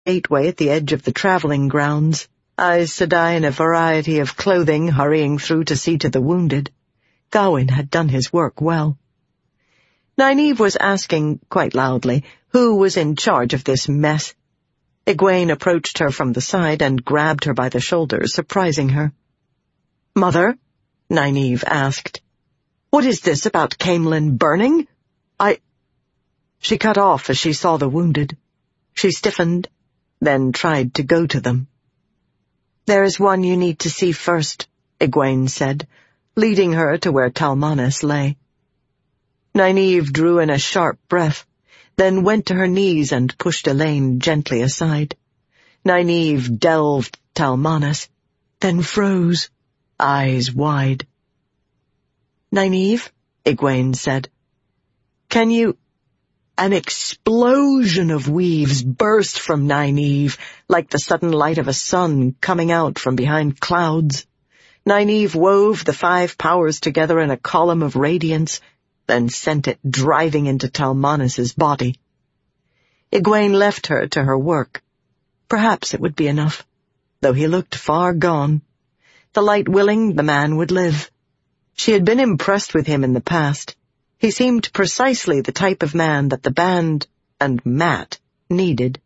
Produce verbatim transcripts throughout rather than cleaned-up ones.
gateway at the edge of the traveling grounds, Aes Sedai in a variety of clothing hurrying through to see to the wounded. Gawain had done his work well. Nynaeve was asking, quite loudly, who was in charge of this mess. Egwene approached her from the side and grabbed her by the shoulder, surprising her. "Mother?" Nynaeve asked. "What is this about Caemlyn burning? I—" She cut off as she saw the wounded. She stiffened, then tried to go to them. "There is one you need to see first," Egwene said, leading her to where Talmanes lay. Nynaeve drew in a sharp breath, then went to her knees and pushed Elaine gently aside. Nynaeve delved Talmanes, then froze, eyes wide. "Nynaeve," Egwene said, "can you—" An explosion of weaves burst from Nynaeve, like the sudden light of a sun coming out from behind clouds. Nynaeve wove the five powers together in a column of radiance, then sent it driving into Talmanes's body. Egwene left her to her work. Perhaps it would be enough, though he looked far gone. The light willing, the man would live. She had been impressed with him in the past. He seemed precisely the type of man that the band and Mat needed.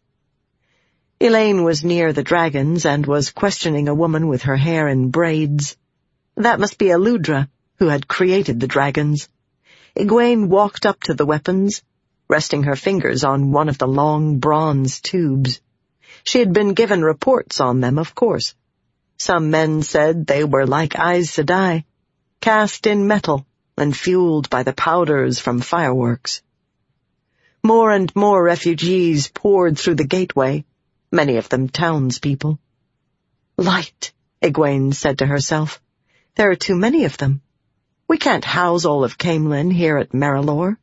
Elaine was near the dragons and was questioning a woman with her hair in braids. That must be Eludra, who had created the dragons. Egwene walked up to the weapons, resting her fingers on one of the long bronze tubes. She had been given reports on them, of course. Some men said they were like Aes Sedai, cast in metal and fueled by the powders from fireworks. More and more refugees poured through the gateway, many of them townspeople. "Light," Egwene said to herself. "There are too many of them. We can't house all of Caemlyn here at Merrilor."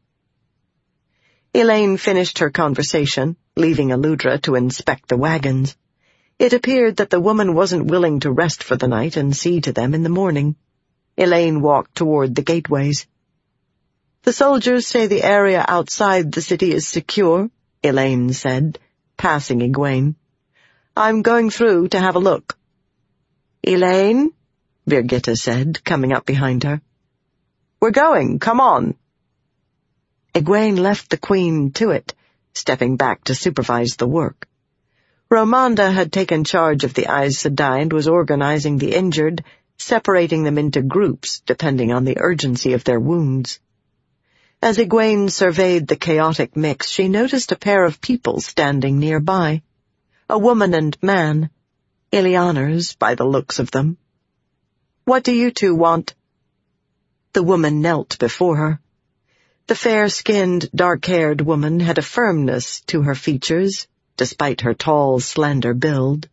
Elaine finished her conversation, leaving Eludra to inspect the wagons. It appeared that the woman wasn't willing to rest for the night and see to them in the morning. Elaine walked toward the gateways. "The soldiers say the area outside the city is secure," Elaine said, passing Egwene. "I'm going through to have a look." "Elaine?" Birgitte said, coming up behind her. "We're going, come on." Egwene left the queen to it, stepping back to supervise the work. Ramonda had taken charge of the Aes Sedai and was organizing the injured, separating them into groups depending on the urgency of their wounds. As Egwene surveyed the chaotic mix, she noticed a pair of people standing nearby, a woman and man, Illianers by the looks of them. "What do you two want?" The woman knelt before her. The fair-skinned, dark-haired woman had a firmness to her features, despite her tall, slender build.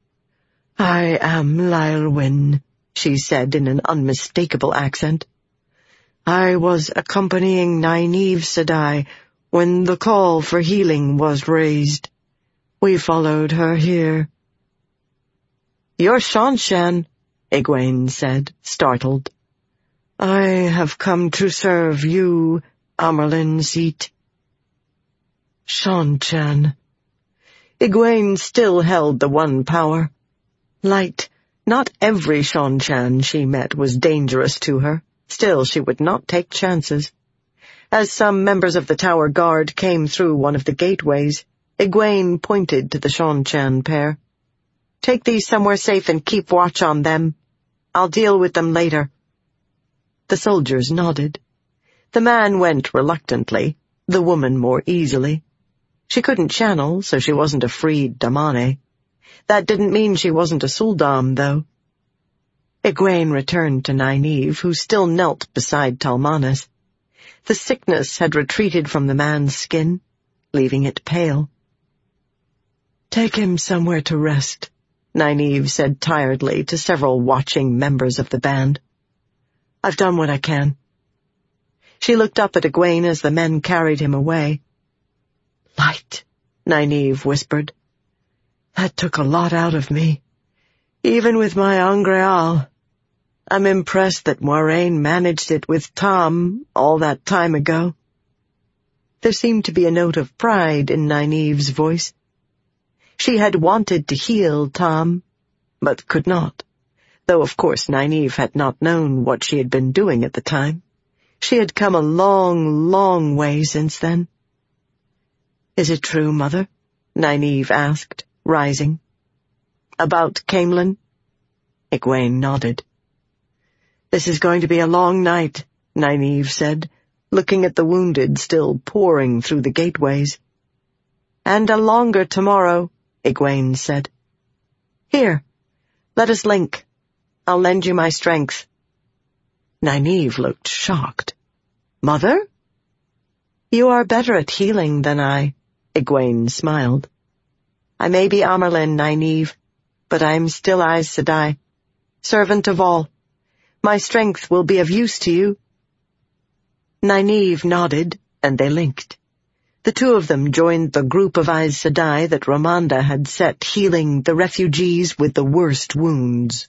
"I am Lylwyn," she said in an unmistakable accent. "I was accompanying Nynaeve Sedai when the call for healing was raised. We followed her here." "You're Seanchan," Egwene said, startled. "I have come to serve you, Amyrlin Seat." Seanchan. Egwene still held the one power. Light. Not every Seanchan she met was dangerous to her. Still, she would not take chances. As some members of the Tower Guard came through one of the gateways, Egwene pointed to the Seanchan pair. "Take these somewhere safe and keep watch on them. I'll deal with them later." The soldiers nodded. The man went reluctantly, the woman more easily. She couldn't channel, so she wasn't a freed damane. That didn't mean she wasn't a sul'dam, though. Egwene returned to Nynaeve, who still knelt beside Talmanes. The sickness had retreated from the man's skin, leaving it pale. "Take him somewhere to rest," Nynaeve said tiredly to several watching members of the band. "I've done what I can." She looked up at Egwene as the men carried him away. "Light," Nynaeve whispered. "That took a lot out of me, even with my Angreal. I'm impressed that Moiraine managed it with Tom all that time ago." There seemed to be a note of pride in Nynaeve's voice. She had wanted to heal Tom, but could not, though of course Nynaeve had not known what she had been doing at the time. She had come a long, long way since then. "Is it true, Mother?" Nynaeve asked, rising. "About Caemlyn?" Egwene nodded. "This is going to be a long night," Nynaeve said, looking at the wounded still pouring through the gateways. "And a longer tomorrow," Egwene said. "Here, let us link. I'll lend you my strength." Nynaeve looked shocked. "Mother?" "You are better at healing than I," Egwene smiled. "I may be Amyrlin, Nynaeve, but I am still Aes Sedai, servant of all. My strength will be of use to you." Nynaeve nodded, and they linked. The two of them joined the group of Aes Sedai that Ramonda had set healing the refugees with the worst wounds.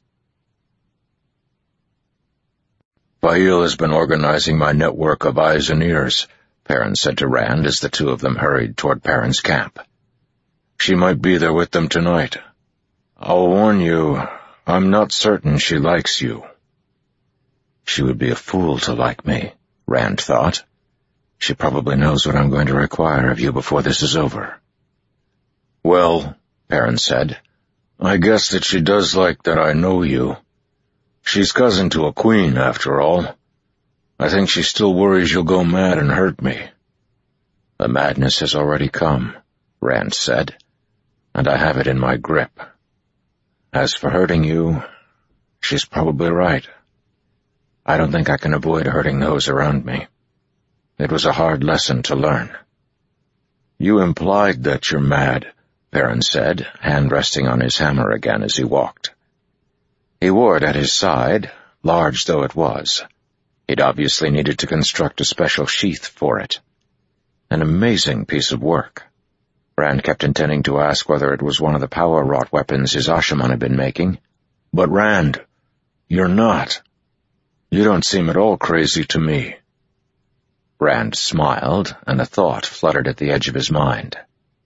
"Bail has been organizing my network of eyes and ears," Perrin said to Rand as the two of them hurried toward Perrin's camp. "She might be there with them tonight. I'll warn you, I'm not certain she likes you." "She would be a fool to like me," Rand thought. "She probably knows what I'm going to require of you before this is over." "Well," Perrin said, "I guess that she does like that I know you. She's cousin to a queen, after all. I think she still worries you'll go mad and hurt me." "The madness has already come," Rand said, "and I have it in my grip. As for hurting you, she's probably right. I don't think I can avoid hurting those around me. It was a hard lesson to learn." "You implied that you're mad," Perrin said, hand resting on his hammer again as he walked. He wore it at his side, large though it was. He'd obviously needed to construct a special sheath for it. An amazing piece of work. Rand kept intending to ask whether it was one of the power-wrought weapons his Ashaman had been making. "But Rand, you're not. You don't seem at all crazy to me." Rand smiled, and a thought fluttered at the edge of his mind.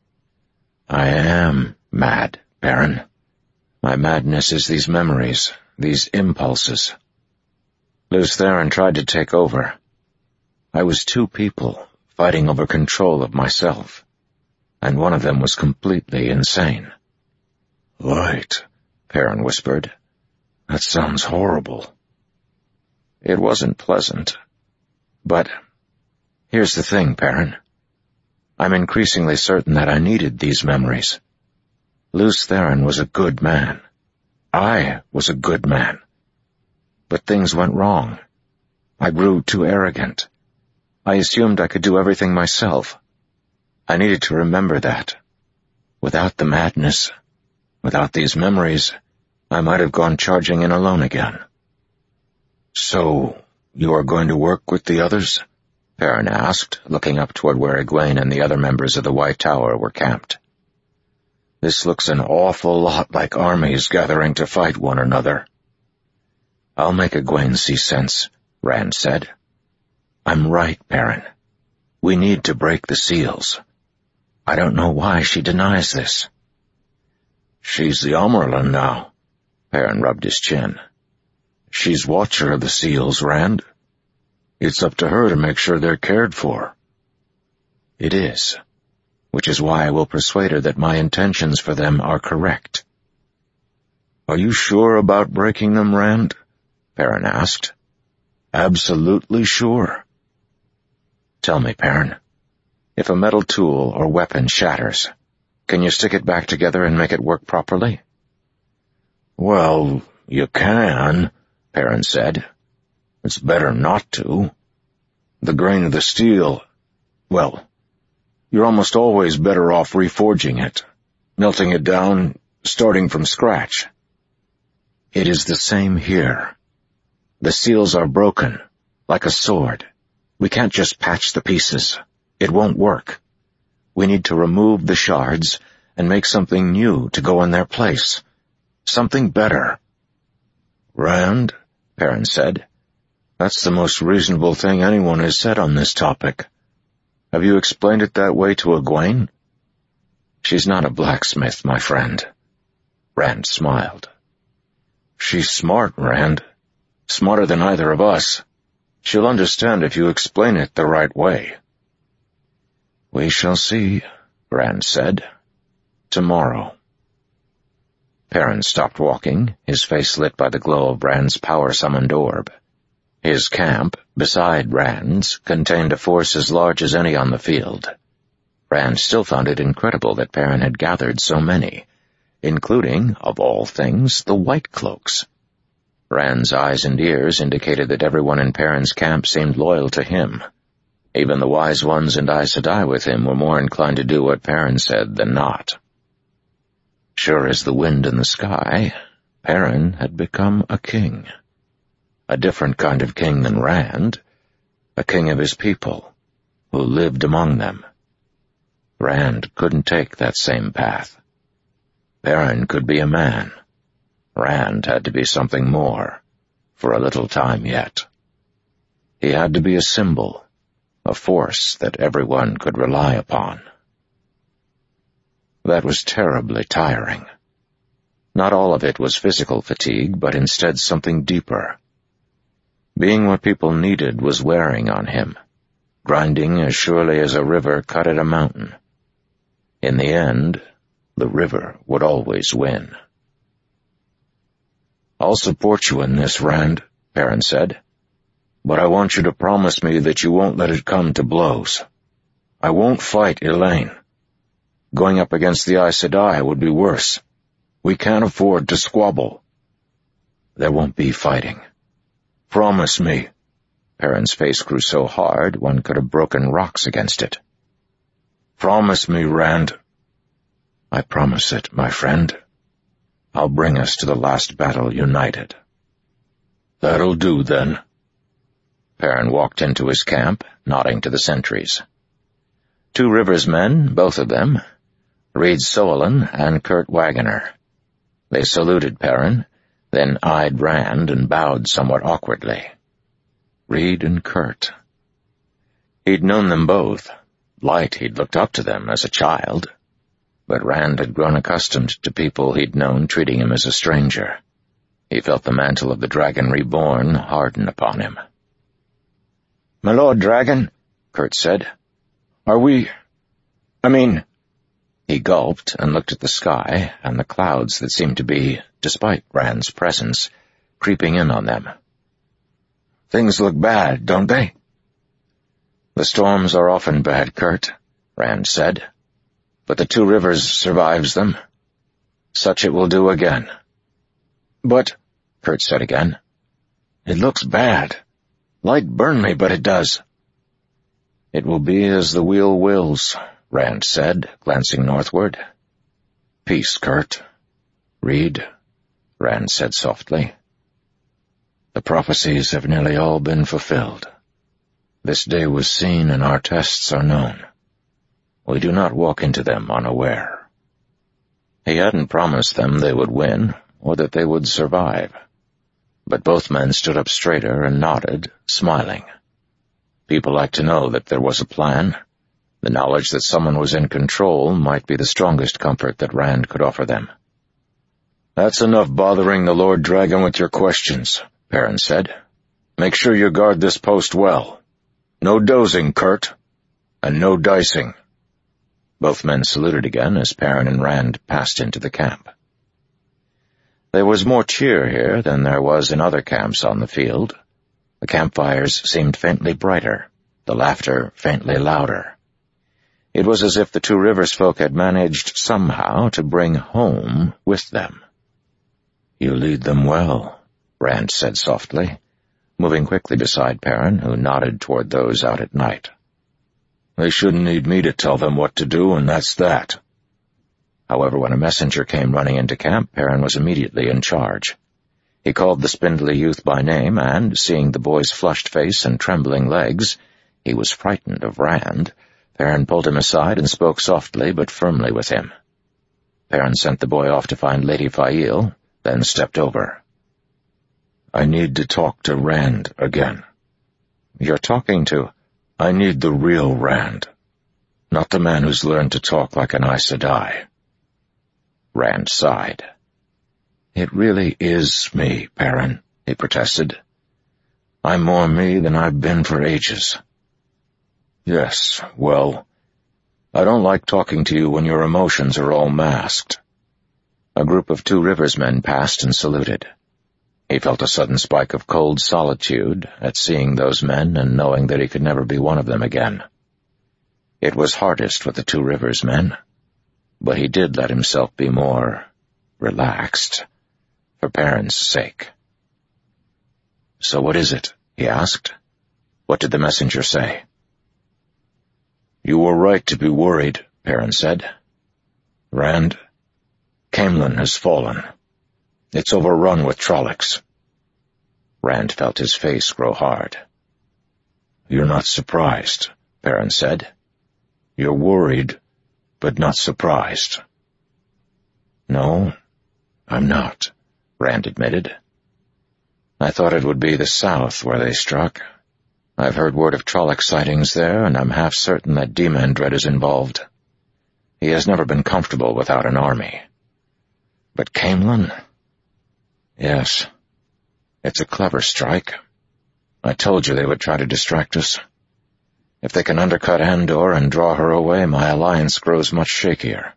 "I am mad, Perrin. My madness is these memories, these impulses. Lews Therin tried to take over. I was two people, fighting over control of myself, and one of them was completely insane." "Right," Perrin whispered. "That sounds horrible." It wasn't pleasant. But here's the thing, Perrin. I'm increasingly certain that I needed these memories. Lews Therin was a good man. I was a good man. But things went wrong. I grew too arrogant. I assumed I could do everything myself. I needed to remember that. Without the madness, without these memories, I might have gone charging in alone again. "So, you are going to work with the others?" Perrin asked, looking up toward where Egwene and the other members of the White Tower were camped. "This looks an awful lot like armies gathering to fight one another." "I'll make Egwene see sense," Rand said. "I'm right, Perrin. We need to break the seals. I don't know why she denies this." "She's the Amyrlin now." Perrin rubbed his chin. "She's watcher of the seals, Rand. It's up to her to make sure they're cared for." "It is, which is why I will persuade her that my intentions for them are correct." "Are you sure about breaking them, Rand?" Perrin asked. "Absolutely sure?" "Tell me, Perrin, if a metal tool or weapon shatters, can you stick it back together and make it work properly?" "Well, you can," Perrin said. "It's better not to. The grain of the steel, well, you're almost always better off reforging it, melting it down, starting from scratch." "It is the same here. The seals are broken, like a sword. We can't just patch the pieces. It won't work. We need to remove the shards and make something new to go in their place. Something better." "Rand," Perrin said, "that's the most reasonable thing anyone has said on this topic. Have you explained it that way to Egwene?" She's not a blacksmith, my friend. Rand smiled. She's smart, Rand. Smarter than either of us. She'll understand if you explain it the right way. We shall see, Rand said. Tomorrow. Perrin stopped walking, his face lit by the glow of Rand's power-summoned orb. His camp, beside Rand's, contained a force as large as any on the field. Rand still found it incredible that Perrin had gathered so many, including, of all things, the White Cloaks. Rand's eyes and ears indicated that everyone in Perrin's camp seemed loyal to him. Even the Wise Ones and Aes Sedai with him were more inclined to do what Perrin said than not. Sure as the wind in the sky, Perrin had become a king. A different kind of king than Rand, a king of his people, who lived among them. Rand couldn't take that same path. Perrin could be a man. Rand had to be something more, for a little time yet. He had to be a symbol, a force that everyone could rely upon. That was terribly tiring. Not all of it was physical fatigue, but instead something deeper. Being what people needed was wearing on him, grinding as surely as a river cut at a mountain. In the end, the river would always win. I'll support you in this, Rand, Perrin said, but I want you to promise me that you won't let it come to blows. I won't fight Elayne. Going up against the Aes Sedai would be worse. We can't afford to squabble. There won't be fighting. Promise me. Perrin's face grew so hard one could have broken rocks against it. Promise me, Rand. I promise it, my friend. I'll bring us to the last battle united. That'll do, then. Perrin walked into his camp, nodding to the sentries. Two Rivers men, both of them, Reed Solan and Kurt Wagoner. They saluted Perrin, then eyed Rand and bowed somewhat awkwardly. Reed and Kurt. He'd known them both. Light he'd looked up to them as a child. But Rand had grown accustomed to people he'd known treating him as a stranger. He felt the mantle of the Dragon Reborn harden upon him. "My Lord Dragon," Kurt said, "are we... I mean..." He gulped and looked at the sky and the clouds that seemed to be, despite Rand's presence, creeping in on them. "Things look bad, don't they?" "The storms are often bad, Kurt," Rand said. "But the Two Rivers survives them. Such it will do again." "But," Kurt said again, "it looks bad. Light burn me, but it does." "It will be as the wheel wills," Rand said, glancing northward. "Peace, Kurt." "Reed," Rand said softly. "The prophecies have nearly all been fulfilled. This day was seen and our tests are known. We do not walk into them unaware." He hadn't promised them they would win, or that they would survive. But both men stood up straighter and nodded, smiling. People liked to know that there was a plan. The knowledge that someone was in control might be the strongest comfort that Rand could offer them. "That's enough bothering the Lord Dragon with your questions," Perrin said. "Make sure you guard this post well. No dozing, Kurt. And no dicing." Both men saluted again as Perrin and Rand passed into the camp. There was more cheer here than there was in other camps on the field. The campfires seemed faintly brighter, the laughter faintly louder. It was as if the Two Rivers folk had managed somehow to bring home with them. "You lead them well," Rand said softly, moving quickly beside Perrin, who nodded toward those out at night. "They shouldn't need me to tell them what to do, and that's that." However, when a messenger came running into camp, Perrin was immediately in charge. He called the spindly youth by name, and, seeing the boy's flushed face and trembling legs, he was frightened of Rand. Perrin pulled him aside and spoke softly but firmly with him. Perrin sent the boy off to find Lady Faile, then stepped over. "I need to talk to Rand again." "You're talking to—" "I need the real Rand. Not the man who's learned to talk like an Aes Sedai. Rand sighed. It really is me, Perrin, he protested. I'm more me than I've been for ages. Yes, well, I don't like talking to you when your emotions are all masked. A group of Two Rivers men passed and saluted. He felt a sudden spike of cold solitude at seeing those men and knowing that he could never be one of them again. It was hardest with the Two Rivers men, but he did let himself be more relaxed, for Perrin's sake. So what is it? He asked. What did the messenger say? You were right to be worried, Perrin said. Rand, Caemlyn has fallen. It's overrun with Trollocs. Rand felt his face grow hard. You're not surprised, Perrin said. You're worried, but not surprised. No, I'm not, Rand admitted. I thought it would be the south where they struck. I've heard word of Trolloc sightings there, and I'm half certain that Demandred is involved. He has never been comfortable without an army. But Caemlyn? Yes. It's a clever strike. I told you they would try to distract us. If they can undercut Andor and draw her away, my alliance grows much shakier.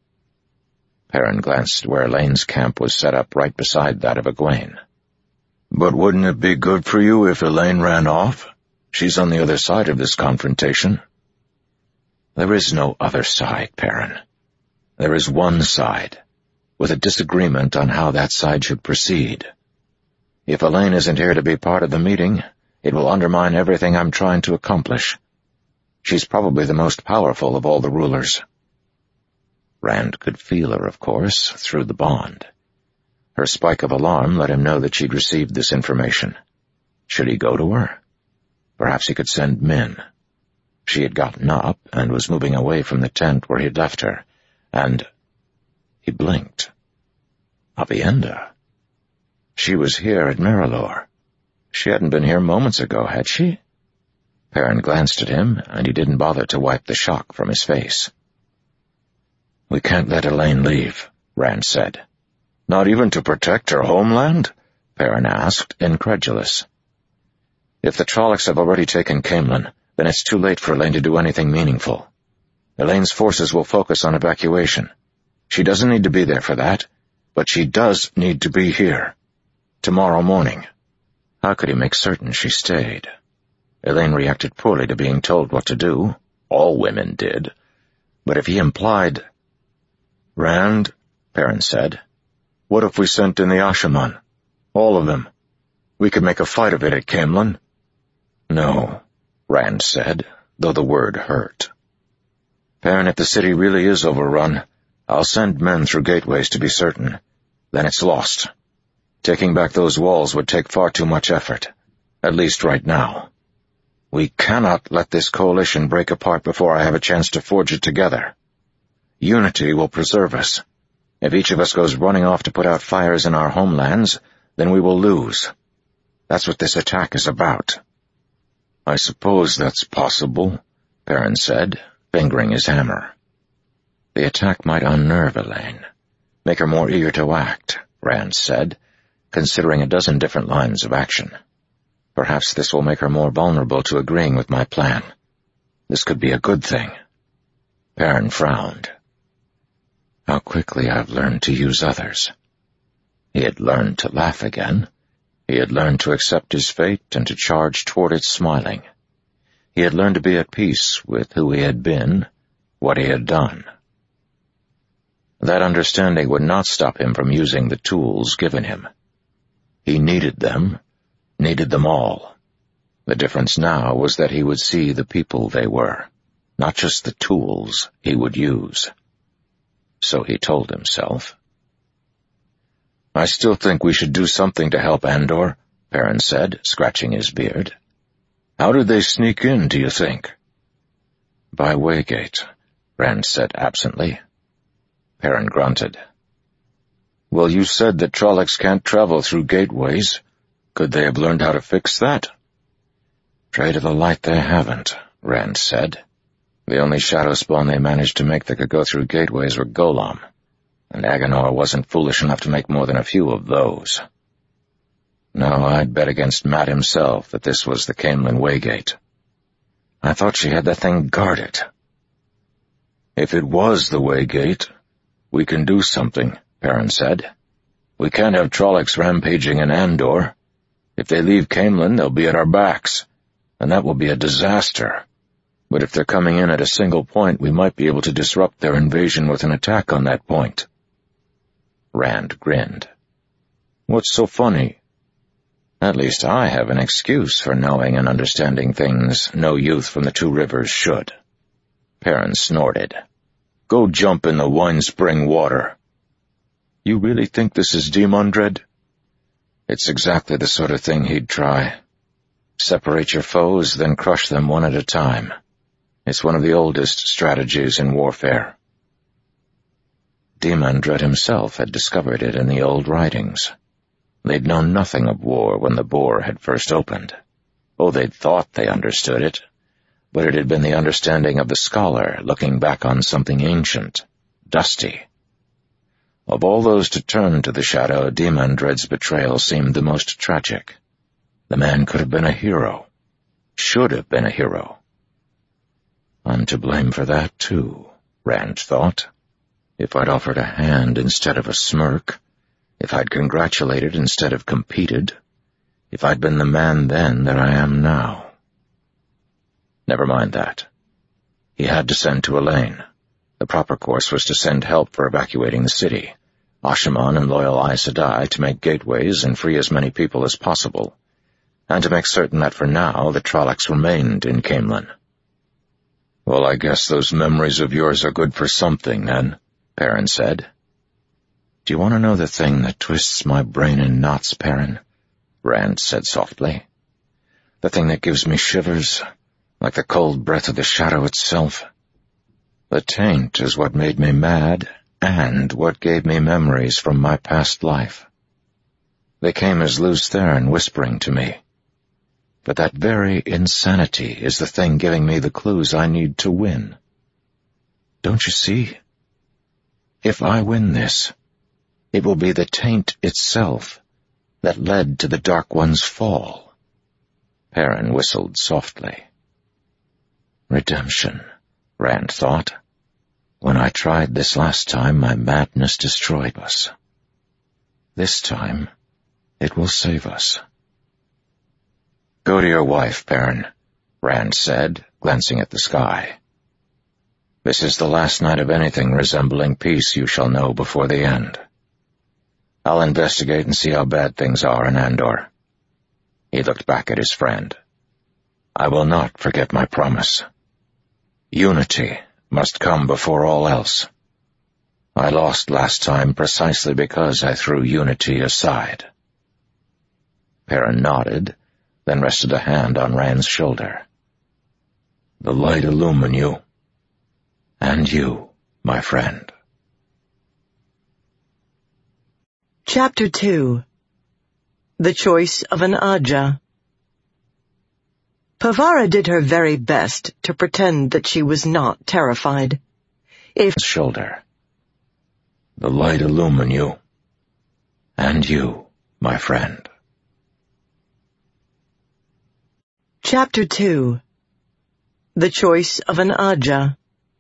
Perrin glanced where Elaine's camp was set up right beside that of Egwene. But wouldn't it be good for you if Elaine ran off? She's on the other side of this confrontation. There is no other side, Perrin. There is one side, with a disagreement on how that side should proceed. If Elaine isn't here to be part of the meeting, it will undermine everything I'm trying to accomplish. She's probably the most powerful of all the rulers. Rand could feel her, of course, through the bond. Her spike of alarm let him know that she'd received this information. Should he go to her? Perhaps he could send Min. She had gotten up and was moving away from the tent where he'd left her, and he blinked. Aviendha. She was here at Merrilor. She hadn't been here moments ago, had she? Perrin glanced at him, and he didn't bother to wipe the shock from his face. We can't let Elaine leave, Rand said. Not even to protect her homeland? Perrin asked, incredulous. If the Trollocs have already taken Caemlyn, then it's too late for Elaine to do anything meaningful. Elaine's forces will focus on evacuation. She doesn't need to be there for that, but she does need to be here. Tomorrow morning. How could he make certain she stayed? Elaine reacted poorly to being told what to do. All women did. But if he implied... Rand, Perrin said, what if we sent in the Ashaman? All of them. We could make a fight of it at Caemlyn. No, Rand said, though the word hurt. Perrin, if the city really is overrun, I'll send men through gateways to be certain. Then it's lost. Taking back those walls would take far too much effort, at least right now. We cannot let this coalition break apart before I have a chance to forge it together. Unity will preserve us. If each of us goes running off to put out fires in our homelands, then we will lose. That's what this attack is about. I suppose that's possible, Perrin said, fingering his hammer. The attack might unnerve Elaine, make her more eager to act, Rand said, considering a dozen different lines of action. Perhaps this will make her more vulnerable to agreeing with my plan. This could be a good thing. Perrin frowned. How quickly I've learned to use others. He had learned to laugh again. He had learned to accept his fate and to charge toward it smiling. He had learned to be at peace with who he had been, what he had done. That understanding would not stop him from using the tools given him. He needed them, needed them all. The difference now was that he would see the people they were, not just the tools he would use. So he told himself. I still think we should do something to help Andor, Perrin said, scratching his beard. How did they sneak in, do you think? By Waygate, Rand said absently. Perrin grunted. Well, you said that Trollocs can't travel through gateways. Could they have learned how to fix that? Pray to the light they haven't, Rand said. The only shadow spawn they managed to make that could go through gateways were Golem, and Agonor wasn't foolish enough to make more than a few of those. No, I'd bet against Matt himself that this was the Caemlyn Waygate. I thought she had the thing guarded. If it was the Waygate, we can do something, Perrin said. We can't have Trollocs rampaging in Andor. If they leave Caemlyn, they'll be at our backs, and that will be a disaster. But if they're coming in at a single point, we might be able to disrupt their invasion with an attack on that point. Rand grinned. What's so funny? At least I have an excuse for knowing and understanding things no youth from the Two Rivers should. Perrin snorted. Go jump in the wine spring water. You really think this is Demandred? It's exactly the sort of thing he'd try. Separate your foes, then crush them one at a time. It's one of the oldest strategies in warfare. Demandred himself had discovered it in the old writings. They'd known nothing of war when the Boar had first opened. Oh, they'd thought they understood it, but it had been the understanding of the scholar looking back on something ancient, dusty. Of all those to turn to the shadow, Demandred's betrayal seemed the most tragic. The man could have been a hero. Should have been a hero. I'm to blame for that, too, Rand thought. If I'd offered a hand instead of a smirk, if I'd congratulated instead of competed, if I'd been the man then that I am now. Never mind that. He had to send to Elaine. The proper course was to send help for evacuating the city, Ashaman and loyal Aes Sedai to make gateways and free as many people as possible, and to make certain that for now the Trollocs remained in Caemlyn. Well, I guess those memories of yours are good for something, then, Perrin said. Do you want to know the thing that twists my brain in knots, Perrin? Rand said softly. The thing that gives me shivers, like the cold breath of the shadow itself. The taint is what made me mad, and what gave me memories from my past life. They came as Lews Therin whispering to me. But that very insanity is the thing giving me the clues I need to win. Don't you see? If I win this, it will be the taint itself that led to the Dark One's fall. Perrin whistled softly. Redemption, Rand thought. When I tried this last time, my madness destroyed us. This time, it will save us. Go to your wife, Perrin, Rand said, glancing at the sky. This is the last night of anything resembling peace you shall know before the end. I'll investigate and see how bad things are in Andor. He looked back at his friend. I will not forget my promise. Unity must come before all else. I lost last time precisely because I threw unity aside. Perrin nodded, then rested a hand on Rand's shoulder. The light illumine you. And you, my friend. Chapter two. The Choice of an Ajah. Pavara did her very best to pretend that she was not terrified. If shoulder. The light illumine you. And you, my friend. Chapter two. The Choice of an Ajah.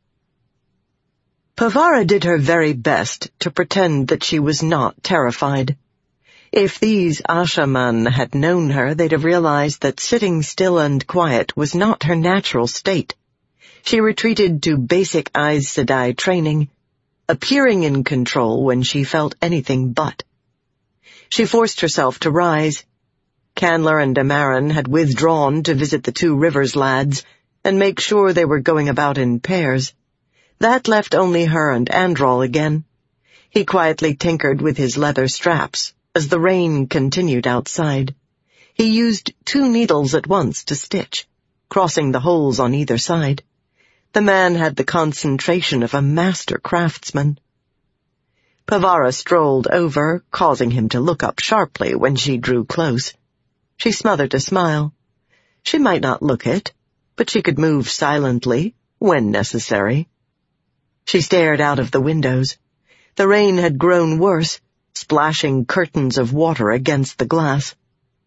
Pavara did her very best to pretend that she was not terrified. If these Ashaman had known her, they'd have realized that sitting still and quiet was not her natural state. She retreated to basic Aes Sedai training, appearing in control when she felt anything but. She forced herself to rise. Candler and Damarin had withdrawn to visit the Two Rivers lads and make sure they were going about in pairs. That left only her and Andral again. He quietly tinkered with his leather straps as the rain continued outside. He used two needles at once to stitch, crossing the holes on either side. The man had the concentration of a master craftsman. Pavara strolled over, causing him to look up sharply when she drew close. She smothered a smile. She might not look it, but she could move silently, when necessary. She stared out of the windows. The rain had grown worse, splashing curtains of water against the glass.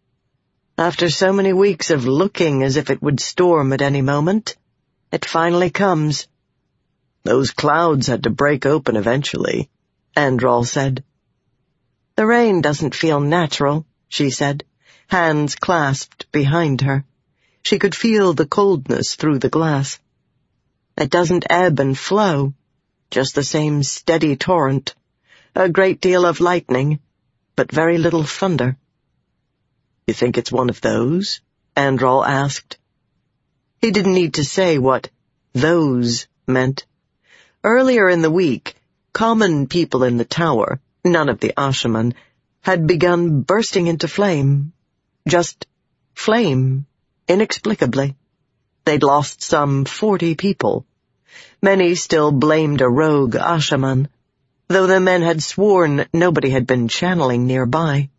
After so many weeks of looking as if it would storm at any moment, it finally comes. Those clouds had to break open eventually, Andral said. The rain doesn't feel natural, she said, hands clasped behind her. She could feel the coldness through the glass. It doesn't ebb and flow, just the same steady torrent. A great deal of lightning, but very little thunder. You think it's one of those? Andral asked. He didn't need to say what those meant. Earlier in the week, common people in the tower, none of the Ashaman, had begun bursting into flame. Just flame, inexplicably. They'd lost some forty people. Many still blamed a rogue Ashaman, though the men had sworn nobody had been channeling nearby.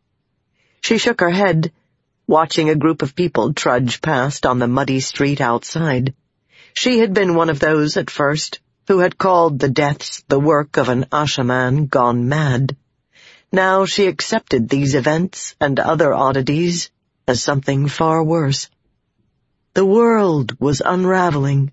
She shook her head, watching a group of people trudge past on the muddy street outside. She had been one of those at first who had called the deaths the work of an Ashaman gone mad. Now she accepted these events and other oddities as something far worse. The world was unraveling.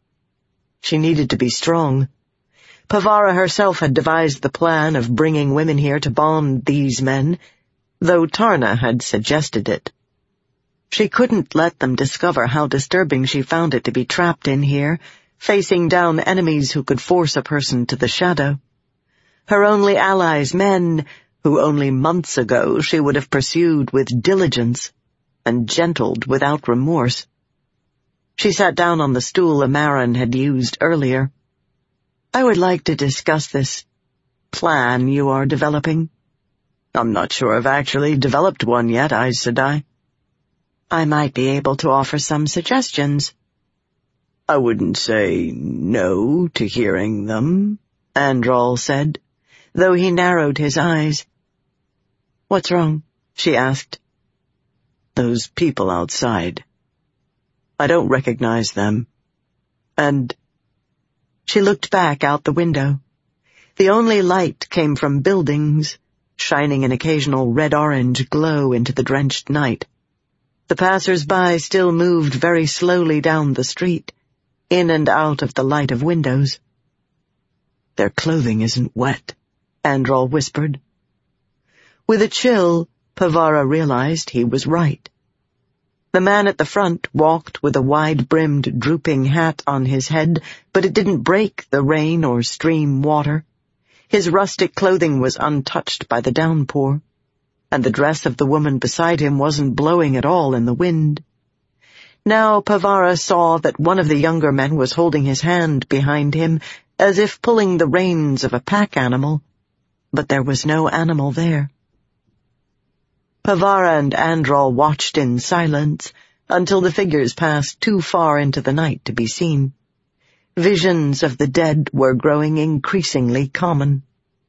She needed to be strong. Pavara herself had devised the plan of bringing women here to bond these men, though Tarna had suggested it. She couldn't let them discover how disturbing she found it to be trapped in here, facing down enemies who could force a person to the shadow. Her only allies, men who only months ago she would have pursued with diligence and gentled without remorse. She sat down on the stool Amaran had used earlier. I would like to discuss this plan you are developing. I'm not sure I've actually developed one yet, Aes Sedai. I might be able to offer some suggestions. I wouldn't say no to hearing them, Andral said, though he narrowed his eyes. What's wrong? She asked. Those people outside. I don't recognize them. And she looked back out the window. The only light came from buildings, shining an occasional red-orange glow into the drenched night. The passers-by still moved very slowly down the street, in and out of the light of windows. Their clothing isn't wet, Andral whispered. With a chill, Pavara realized he was right. The man at the front walked with a wide-brimmed, drooping hat on his head, but it didn't break the rain or stream water. His rustic clothing was untouched by the downpour, and the dress of the woman beside him wasn't blowing at all in the wind. Now Pavara saw that one of the younger men was holding his hand behind him, as if pulling the reins of a pack animal, but there was no animal there. Pavara and Andral watched in silence until the figures passed too far into the night to be seen. Visions of the dead were growing increasingly common.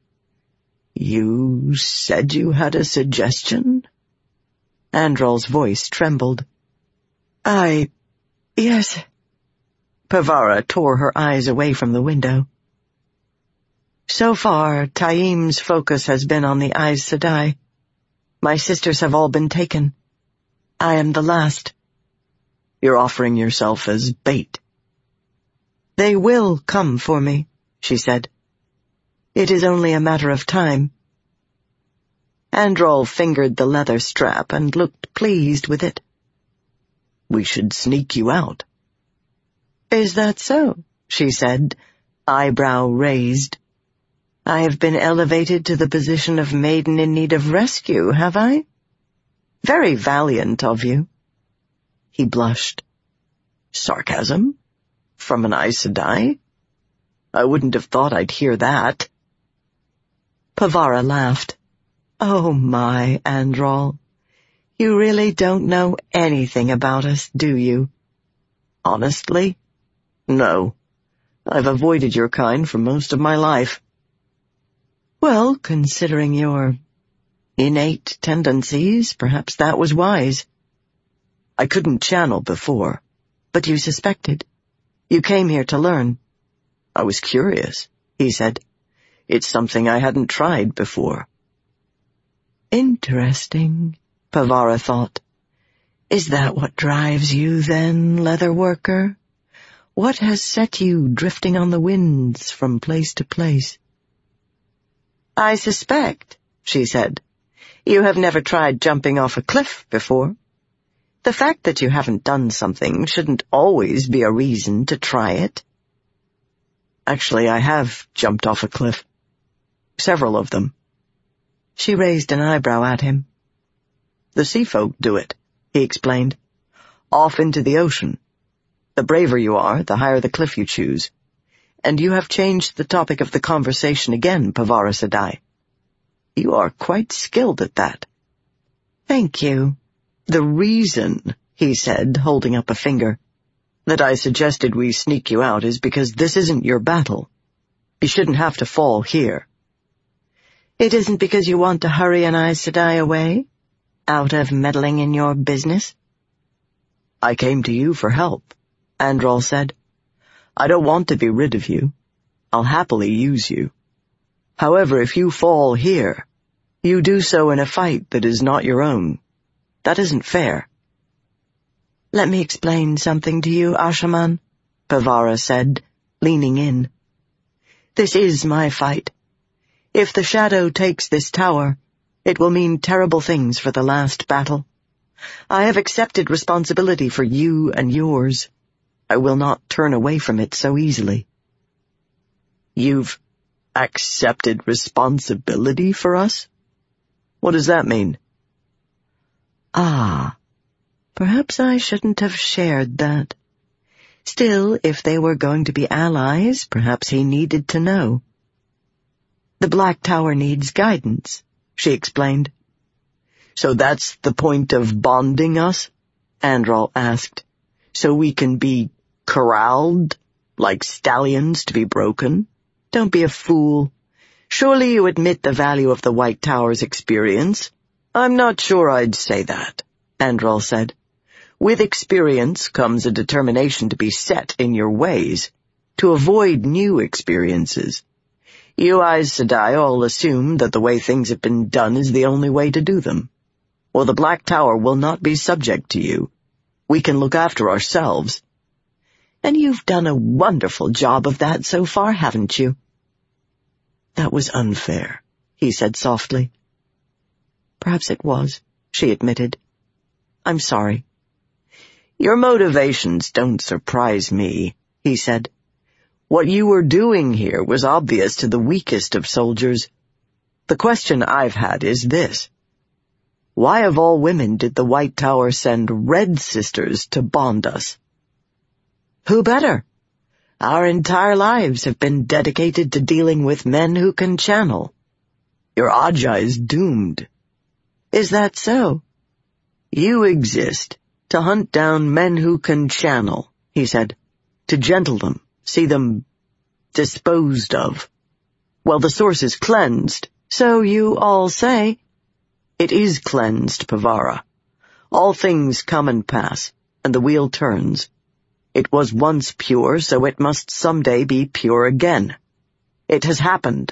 You said you had a suggestion? Andral's voice trembled. I... yes. Pavara tore her eyes away from the window. So far, Taim's focus has been on the Aes Sedai. My sisters have all been taken. I am the last. You're offering yourself as bait. They will come for me, she said. It is only a matter of time. Andral fingered the leather strap and looked pleased with it. We should sneak you out. Is that so? She said, eyebrow raised. I have been elevated to the position of maiden in need of rescue, have I? Very valiant of you. He blushed. Sarcasm? From an Aes Sedai? I wouldn't have thought I'd hear that. Pavara laughed. Oh my, Andral. You really don't know anything about us, do you? Honestly? No. I've avoided your kind for most of my life. Well, considering your innate tendencies, perhaps that was wise. I couldn't channel before, but you suspected. You came here to learn." "I was curious," he said. "It's something I hadn't tried before." "Interesting," Pavara thought. "Is that what drives you, then, leather worker? What has set you drifting on the winds from place to place?" "I suspect," she said, "you have never tried jumping off a cliff before. The fact that you haven't done something shouldn't always be a reason to try it." "Actually, I have jumped off a cliff. Several of them." She raised an eyebrow at him. "The sea folk do it," he explained. "Off into the ocean. The braver you are, the higher the cliff you choose. And you have changed the topic of the conversation again, Pavara Sedai. You are quite skilled at that." "Thank you." "The reason," he said, holding up a finger, "that I suggested we sneak you out is because this isn't your battle. You shouldn't have to fall here." "It isn't because you want to hurry an Aes Sedai away? Out of meddling in your business?" "I came to you for help," Andral said. "I don't want to be rid of you. I'll happily use you. However, if you fall here, you do so in a fight that is not your own. That isn't fair." "Let me explain something to you, Ashaman," Pavara said, leaning in. "This is my fight. If the Shadow takes this tower, it will mean terrible things for the last battle. I have accepted responsibility for you and yours. I will not turn away from it so easily." "You've accepted responsibility for us? What does that mean?" "Ah, perhaps I shouldn't have shared that. Still, if they were going to be allies, perhaps he needed to know." "The Black Tower needs guidance," she explained. "So that's the point of bonding us?" Andral asked. "So we can be corralled, like stallions to be broken? Don't be a fool. Surely you admit the value of the White Tower's experience." "I'm not sure I'd say that," Andral said. "With experience comes a determination to be set in your ways, to avoid new experiences. You Aes Sedai all assume that the way things have been done is the only way to do them. Well, the Black Tower will not be subject to you. We can look after ourselves. And you've done a wonderful job of that so far, haven't you?" "That was unfair," he said softly. "Perhaps it was," she admitted. "I'm sorry." "Your motivations don't surprise me," he said. "What you were doing here was obvious to the weakest of soldiers. The question I've had is this. Why of all women did the White Tower send Red Sisters to bond us?" "Who better? Our entire lives have been dedicated to dealing with men who can channel. Your Ajah is doomed." "Is that so?" "You exist to hunt down men who can channel," he said, "to gentle them, see them disposed of. Well, the source is cleansed, so you all say." "It is cleansed, Pavara. All things come and pass, and the wheel turns. It was once pure, so it must someday be pure again. It has happened."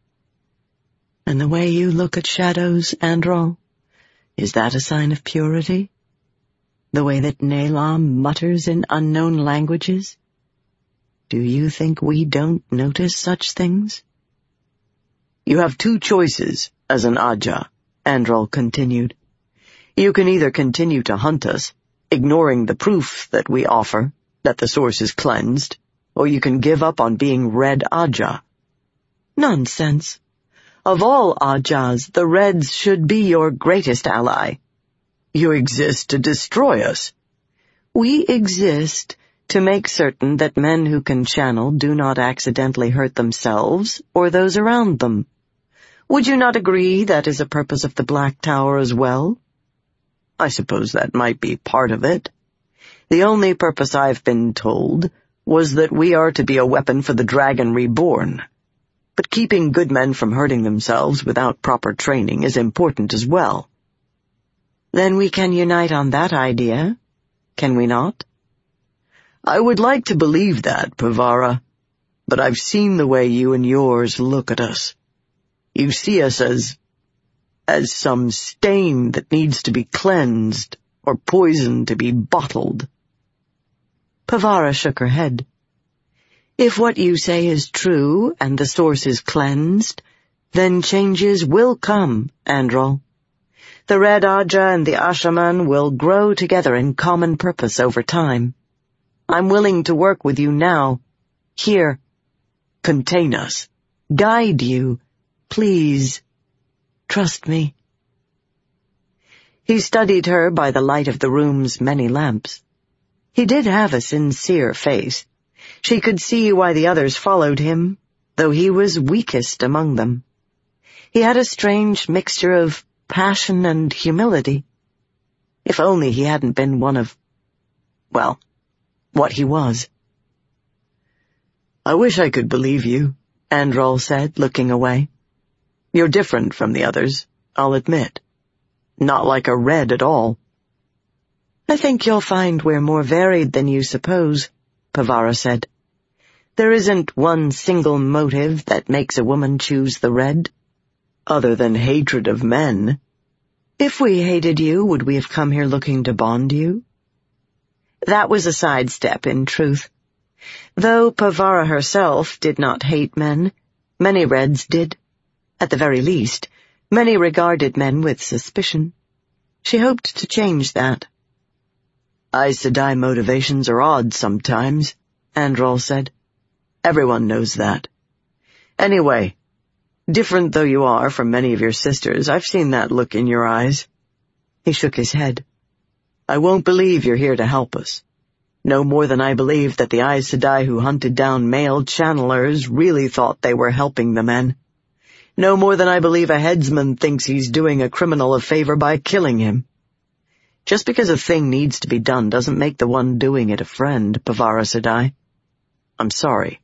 "And the way you look at shadows, Andral, is that a sign of purity? The way that Nelam mutters in unknown languages? Do you think we don't notice such things?" "You have two choices as an Ajah," Andral continued. "You can either continue to hunt us, ignoring the proof that we offer, that the source is cleansed, or you can give up on being Red Ajah." "Nonsense. Of all Ajahs, the Reds should be your greatest ally." "You exist to destroy us." "We exist to make certain that men who can channel do not accidentally hurt themselves or those around them. Would you not agree that is a purpose of the Black Tower as well?" "I suppose that might be part of it. The only purpose I've been told was that we are to be a weapon for the Dragon Reborn. But keeping good men from hurting themselves without proper training is important as well." "Then we can unite on that idea, can we not?" I would like to believe that, Pavara, but I've seen the way you and yours look at us. You see us as, as some stain that needs to be cleansed, or poison to be bottled. Pavara shook her head. If what you say is true, and the source is cleansed, then changes will come, Andral. The Red Aja and the Ashaman will grow together in common purpose over time. I'm willing to work with you now. Here. Contain us. Guide you. Please. Trust me. He studied her by the light of the room's many lamps. He did have a sincere face. She could see why the others followed him, though he was weakest among them. He had a strange mixture of passion and humility. If only he hadn't been one of, well, what he was. I wish I could believe you, Andral said, looking away. You're different from the others, I'll admit. Not like a red at all. I think you'll find we're more varied than you suppose, Pavara said. There isn't one single motive that makes a woman choose the red, other than hatred of men. If we hated you, would we have come here looking to bond you? That was a sidestep, in truth. Though Pavara herself did not hate men, many Reds did. At the very least, many regarded men with suspicion. She hoped to change that. Aes Sedai motivations are odd sometimes, Andral said. Everyone knows that. Anyway, different though you are from many of your sisters, I've seen that look in your eyes. He shook his head. I won't believe you're here to help us. No more than I believe that the Aes Sedai who hunted down male channelers really thought they were helping the men. No more than I believe a headsman thinks he's doing a criminal a favor by killing him. Just because a thing needs to be done doesn't make the one doing it a friend, Pavara Sedai. I'm sorry.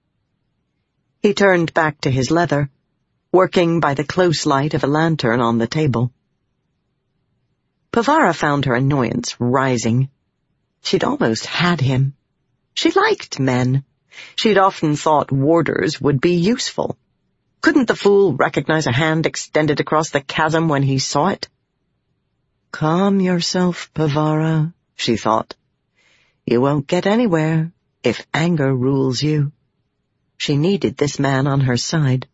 He turned back to his leather, working by the close light of a lantern on the table. Pavara found her annoyance rising. She'd almost had him. She liked men. She'd often thought warders would be useful. Couldn't the fool recognize a hand extended across the chasm when he saw it? Calm yourself, Pavara, she thought. You won't get anywhere if anger rules you. She needed this man on her side.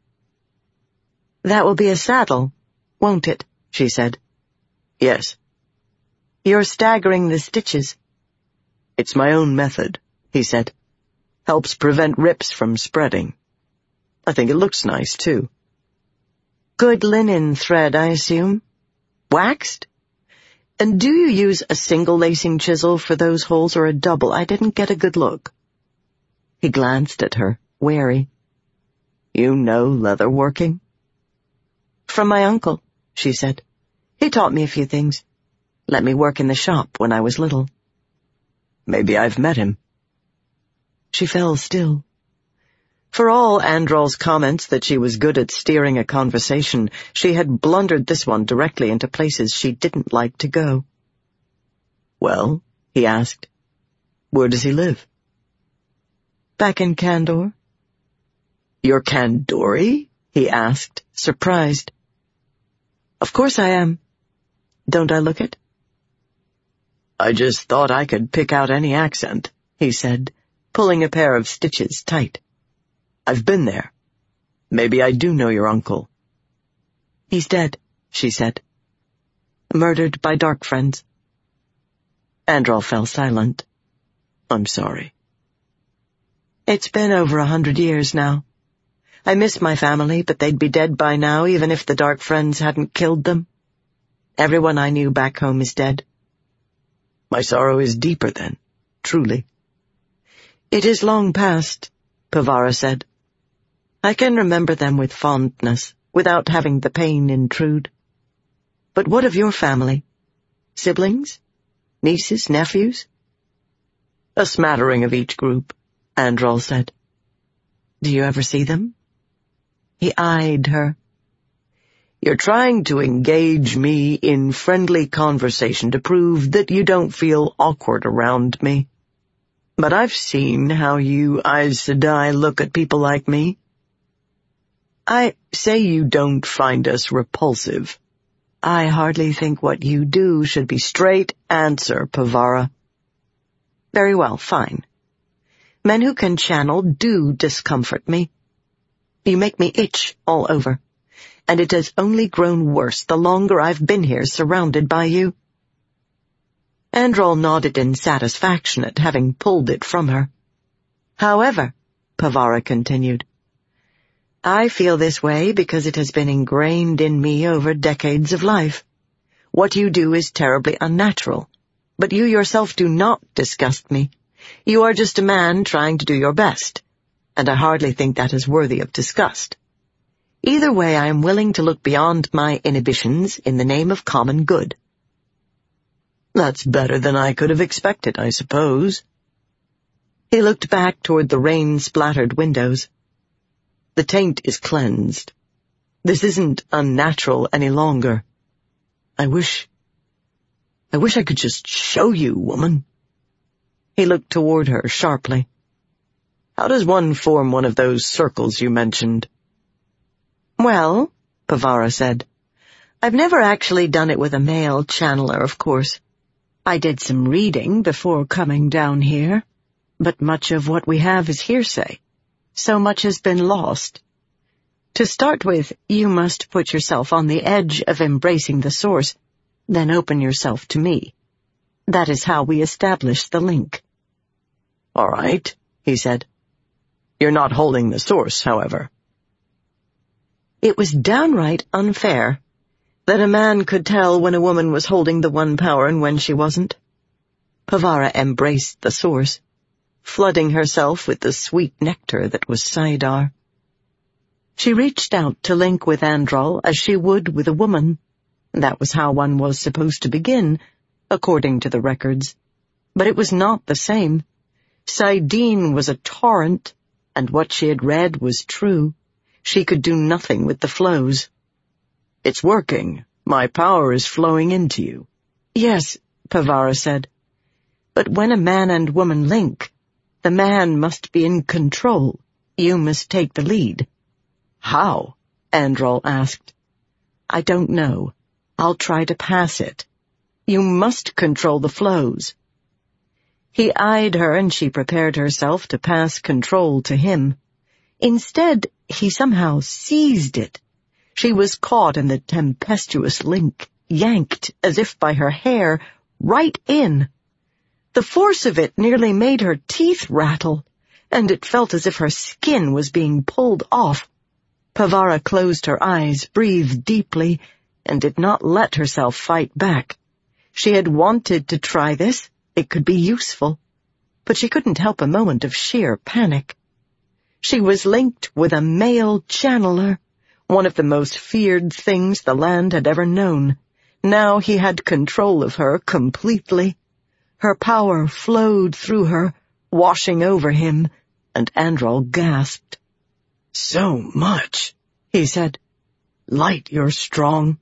That will be a saddle, won't it? She said. Yes. You're staggering the stitches. It's my own method, he said. Helps prevent rips from spreading. I think it looks nice, too. Good linen thread, I assume? Waxed? And do you use a single lacing chisel for those holes or a double? I didn't get a good look. He glanced at her, wary. You know leather working? From my uncle, she said. He taught me a few things. Let me work in the shop when I was little. Maybe I've met him. She fell still. For all Andral's comments that she was good at steering a conversation, she had blundered this one directly into places she didn't like to go. Well, he asked, where does he live? Back in Kandor. You're Kandori? He asked, surprised. Of course I am. Don't I look it? I just thought I could pick out any accent, he said, pulling a pair of stitches tight. I've been there. Maybe I do know your uncle. He's dead, she said. Murdered by dark friends. Andral fell silent. I'm sorry. It's been over a hundred years now. I miss my family, but they'd be dead by now even if the dark friends hadn't killed them. Everyone I knew back home is dead. My sorrow is deeper then, truly. It is long past, Pavara said. I can remember them with fondness, without having the pain intrude. But what of your family? Siblings? Nieces, nephews? A smattering of each group, Andral said. Do you ever see them? He eyed her. You're trying to engage me in friendly conversation to prove that you don't feel awkward around me. but I've seen how you Aes Sedai look at people like me. I say you don't find us repulsive. I hardly think what you do should be straight answer, Pavara. Very well, fine. Men who can channel do discomfort me. You make me itch all over, and it has only grown worse the longer I've been here surrounded by you. Andral nodded in satisfaction at having pulled it from her. However, Pavara continued, I feel this way because it has been ingrained in me over decades of life. What you do is terribly unnatural, but you yourself do not disgust me. You are just a man trying to do your best, and I hardly think that is worthy of disgust. Either way, I am willing to look beyond my inhibitions in the name of common good. That's better than I could have expected, I suppose. He looked back toward the rain-splattered windows. The taint is cleansed. This isn't unnatural any longer. I wish... I wish I could just show you, woman. He looked toward her sharply. How does one form one of those circles you mentioned? Well, Pavara said, I've never actually done it with a male channeler, of course. I did some reading before coming down here, but much of what we have is hearsay. So much has been lost. To start with, you must put yourself on the edge of embracing the source, then open yourself to me. That is how we established the link. All right, he said. You're not holding the source, however. It was downright unfair that a man could tell when a woman was holding the one power and when she wasn't. Pavara embraced the source, flooding herself with the sweet nectar that was saidar. She reached out to link with Andral as she would with a woman. That was how one was supposed to begin, according to the records. But it was not the same. saidin was a torrent, and what she had read was true. She could do nothing with the flows. It's working. My power is flowing into you. Yes, Pavara said. But when a man and woman link, the man must be in control. You must take the lead. How? Andral asked. I don't know. I'll try to pass it. You must control the flows. He eyed her, and she prepared herself to pass control to him. Instead, he somehow seized it. She was caught in the tempestuous link, yanked as if by her hair, right in. The force of it nearly made her teeth rattle, and it felt as if her skin was being pulled off. Pavara closed her eyes, breathed deeply, and did not let herself fight back. She had wanted to try this. It could be useful. But she couldn't help a moment of sheer panic. She was linked with a male channeler, one of the most feared things the land had ever known. Now he had control of her completely. Her power flowed through her, washing over him, and Andral gasped. So much, he said. Light, you're strong.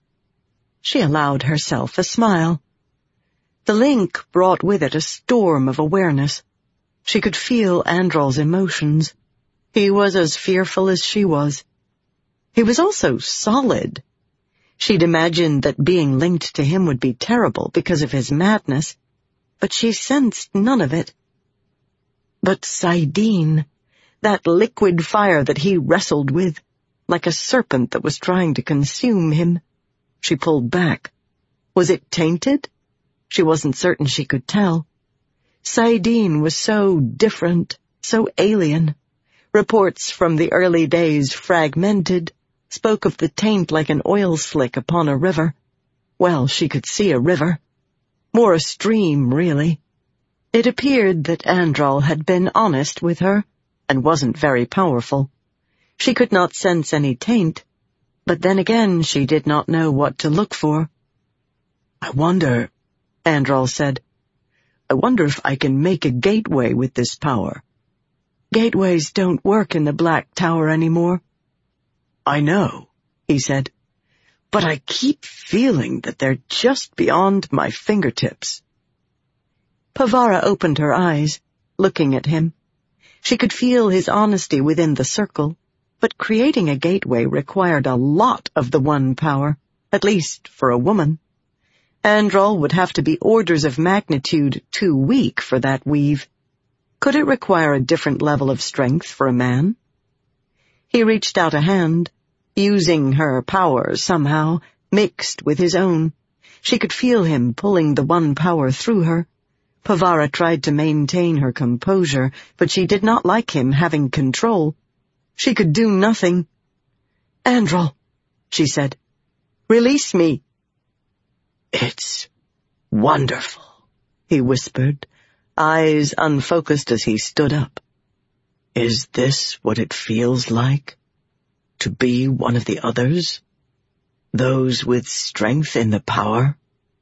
She allowed herself a smile. The link brought with it a storm of awareness. She could feel Andral's emotions. He was as fearful as she was. He was also solid. She'd imagined that being linked to him would be terrible because of his madness, but she sensed none of it. But saidin, that liquid fire that he wrestled with, like a serpent that was trying to consume him. She pulled back. Was it tainted? She wasn't certain she could tell. saidin was so different, so alien. Reports from the early days, fragmented, spoke of the taint like an oil slick upon a river. Well, she could see a river. More a stream, really. It appeared that Andral had been honest with her, and wasn't very powerful. She could not sense any taint, but then again she did not know what to look for. I wonder, Andral said, I wonder if I can make a gateway with this power. Gateways don't work in the Black Tower anymore. I know, he said, but I keep feeling that they're just beyond my fingertips. Pavara opened her eyes. looking at him. She could feel his honesty within the circle, but creating a gateway required a lot of the One power, at least for a woman. Andral would have to be orders of magnitude too weak for that weave. Could it require a different level of strength for a man? He reached out a hand, using her power somehow, mixed with his own. She could feel him pulling the One power through her. Pavara tried to maintain her composure, but she did not like him having control. She could do nothing. "Andral," she said, "release me." "It's wonderful," he whispered, eyes unfocused as he stood up. "Is this what it feels like? To be one of the others? Those with strength in the power?"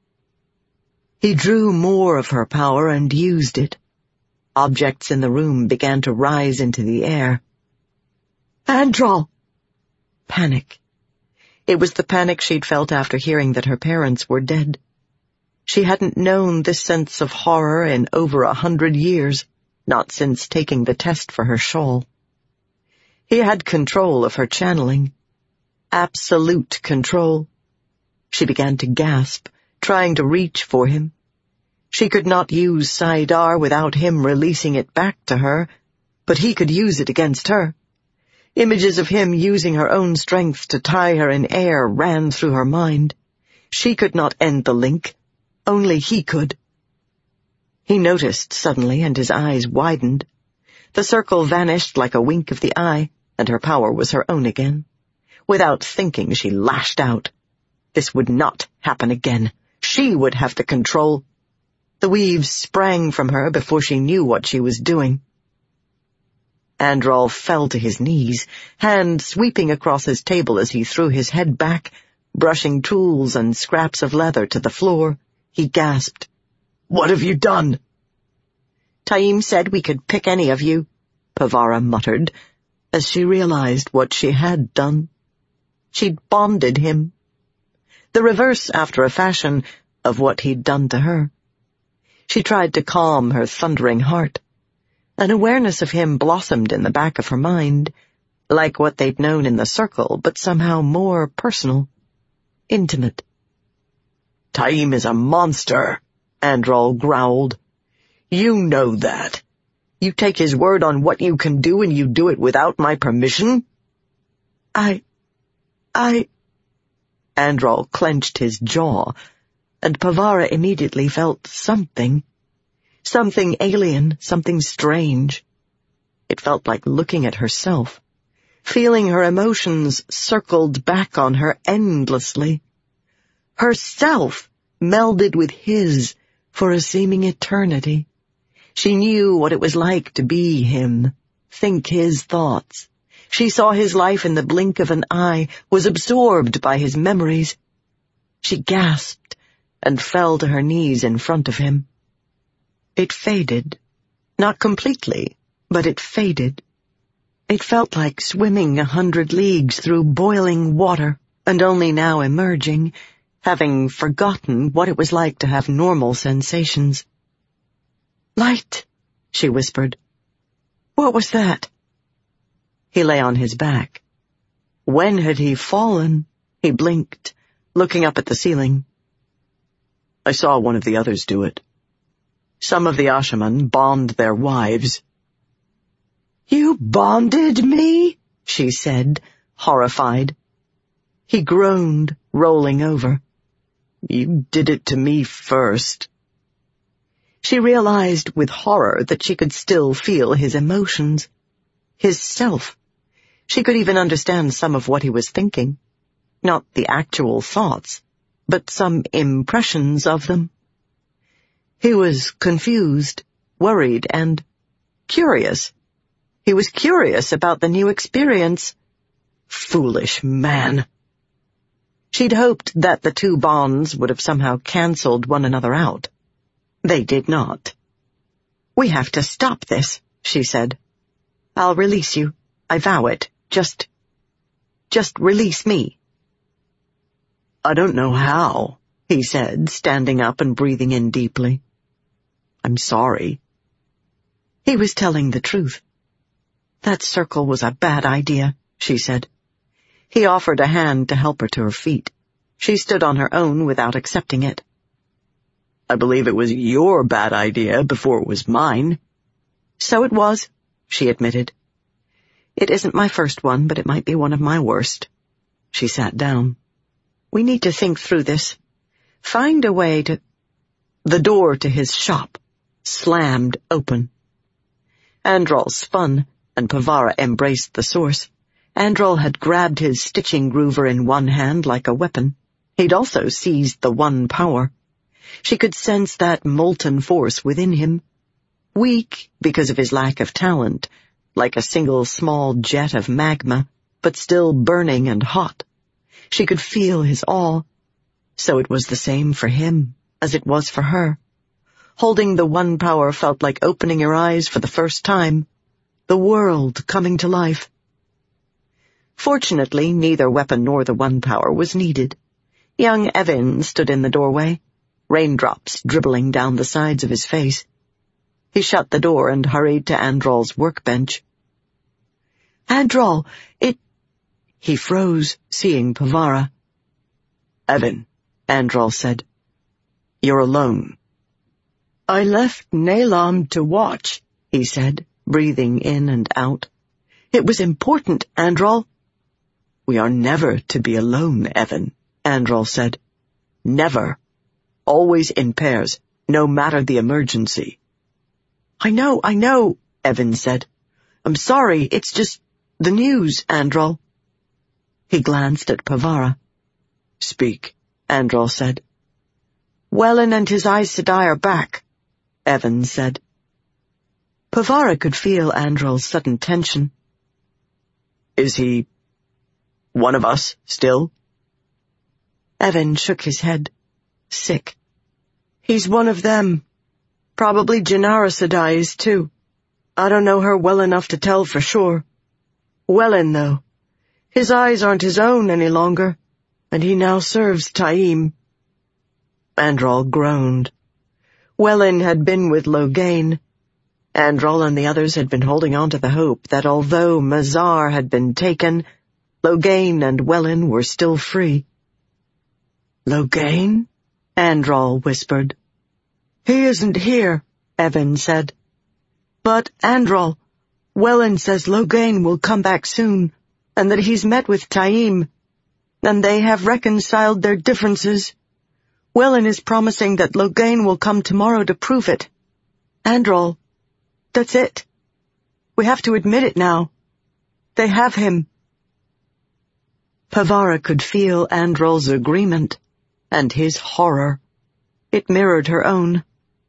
He drew more of her power and used it. Objects in the room began to rise into the air. "Andral!" Panic. It was the panic she'd felt after hearing that her parents were dead. She hadn't known this sense of horror in over a hundred years, not since taking the test for her shawl. He had control of her channeling. Absolute control. She began to gasp, trying to reach for him. She could not use Saidar without him releasing it back to her, but he could use it against her. Images of him using her own strength to tie her in air ran through her mind. She could not end the link. Only he could. He noticed suddenly, and his eyes widened. The circle vanished like a wink of the eye, and her power was her own again. Without thinking, she lashed out. This would not happen again. She would have the control. The weave sprang from her before she knew what she was doing. Andral fell to his knees, hand sweeping across his table as he threw his head back, brushing tools and scraps of leather to the floor. He gasped, "What have you done?" "Taim said we could pick any of you," Pavara muttered, as she realized what she had done. She'd bonded him. The reverse, after a fashion, of what he'd done to her. She tried to calm her thundering heart. An awareness of him blossomed in the back of her mind, like what they'd known in the circle, but somehow more personal, intimate. "Taim is a monster," Andral growled. "You know that. You take his word on what you can do, and you do it without my permission?" I... I... Andral clenched his jaw, and Pavara immediately felt something. Something alien, something strange. It felt like looking at herself, feeling her emotions circled back on her endlessly. Herself melded with his for a seeming eternity. She knew what it was like to be him, think his thoughts. She saw his life in the blink of an eye, was absorbed by his memories. She gasped and fell to her knees in front of him. It faded. Not completely, but it faded. It felt like swimming a hundred leagues through boiling water, and only now emerging, having forgotten what it was like to have normal sensations. "Light," she whispered. "What was that?" He lay on his back. When had he fallen? He blinked, looking up at the ceiling. "I saw one of the others do it. Some of the Ashaman bond their wives." "You bonded me?" she said, horrified. He groaned, rolling over. "You did it to me first." She realized with horror that she could still feel his emotions, his self. She could even understand some of what he was thinking. Not the actual thoughts, but some impressions of them. He was confused, worried, and curious. He was curious about the new experience. Foolish man. She'd hoped that the two bonds would have somehow cancelled one another out. They did not. "We have to stop this," she said. "I'll release you. I vow it. Just... just release me." "I don't know how," he said, standing up and breathing in deeply. "I'm sorry." He was telling the truth. That circle was a bad idea, she said. He offered a hand to help her to her feet. She stood on her own without accepting it. I believe it was your bad idea before it was mine. So it was, she admitted. It isn't my first one, but it might be one of my worst. She sat down. We need to think through this. Find a way to... The door to his shop slammed open. Andral spun, and Pavara embraced the source. Andral had grabbed his stitching groover in one hand like a weapon. He'd also seized the one power. She could sense that molten force within him. Weak because of his lack of talent, like a single small jet of magma, but still burning and hot. She could feel his awe. So it was the same for him as it was for her. Holding the one power felt like opening her eyes for the first time. The world coming to life. Fortunately, neither weapon nor the one power was needed. Young Evan stood in the doorway, raindrops dribbling down the sides of his face. He shut the door and hurried to Andral's workbench. Andral, it... He froze, seeing Pavara. Evan, Andral said. You're alone. I left Nalam to watch, he said, breathing in and out. It was important, Andral. We are never to be alone, Evan, Andral said. Never. Always in pairs, no matter the emergency. I know, I know, Evan said. I'm sorry, it's just the news, Andral. He glanced at Pavara. Speak, Andral said. Wellen and his Aes Sedai are back, Evan said. Pavara could feel Andral's sudden tension. Is he one of us still? Evan shook his head, sick. He's one of them. Probably Jinara Sedai is too. I don't know her well enough to tell for sure. Wellen, though. His eyes aren't his own any longer, and he now serves Taim. Andral groaned. Wellen had been with Loghain. Andral and the others had been holding on to the hope that although Mazar had been taken, Loghain and Wellen were still free. Loghain? Andral whispered. He isn't here, Evan said. But, Andral, Wellen says Loghain will come back soon, and that he's met with Taim, and they have reconciled their differences. Wellen is promising that Loghain will come tomorrow to prove it. Andral, that's it. We have to admit it now. They have him. Pavara could feel Andral's agreement, and his horror. It mirrored her own.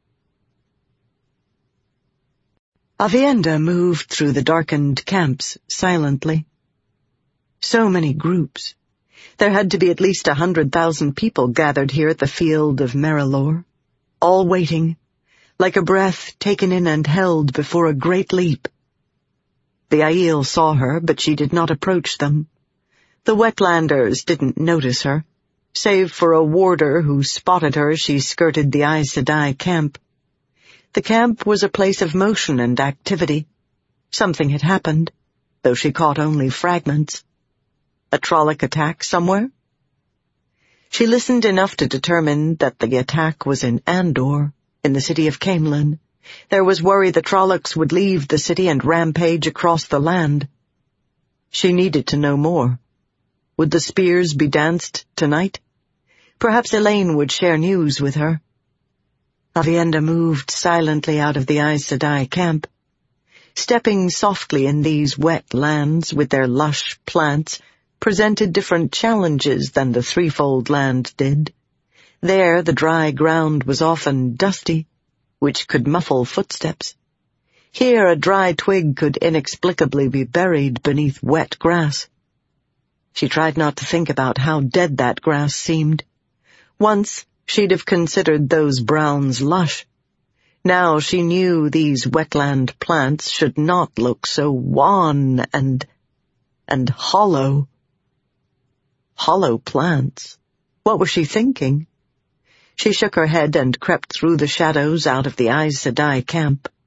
Aviendha moved through the darkened camps silently. So many groups. There had to be at least a hundred thousand people gathered here at the field of Merilor, all waiting, like a breath taken in and held before a great leap. The Aiel saw her, but she did not approach them. The Wetlanders didn't notice her, save for a warder who spotted her as she skirted the Aes Sedai camp. The camp was a place of motion and activity. Something had happened, though she caught only fragments. A Trolloc attack somewhere? She listened enough to determine that the attack was in Andor, in the city of Caemlyn. There was worry the Trollocs would leave the city and rampage across the land. She needed to know more. Would the spears be danced tonight? Perhaps Elaine would share news with her. Aviendha moved silently out of the Aes Sedai camp. Stepping softly in these wet lands with their lush plants presented different challenges than the threefold land did. There the dry ground was often dusty, which could muffle footsteps. Here a dry twig could inexplicably be buried beneath wet grass. She tried not to think about how dead that grass seemed. Once she'd have considered those browns lush. Now she knew these wetland plants should not look so wan and... and hollow. Hollow plants. What was she thinking? She shook her head and crept through the shadows out of the Aes Sedai camp.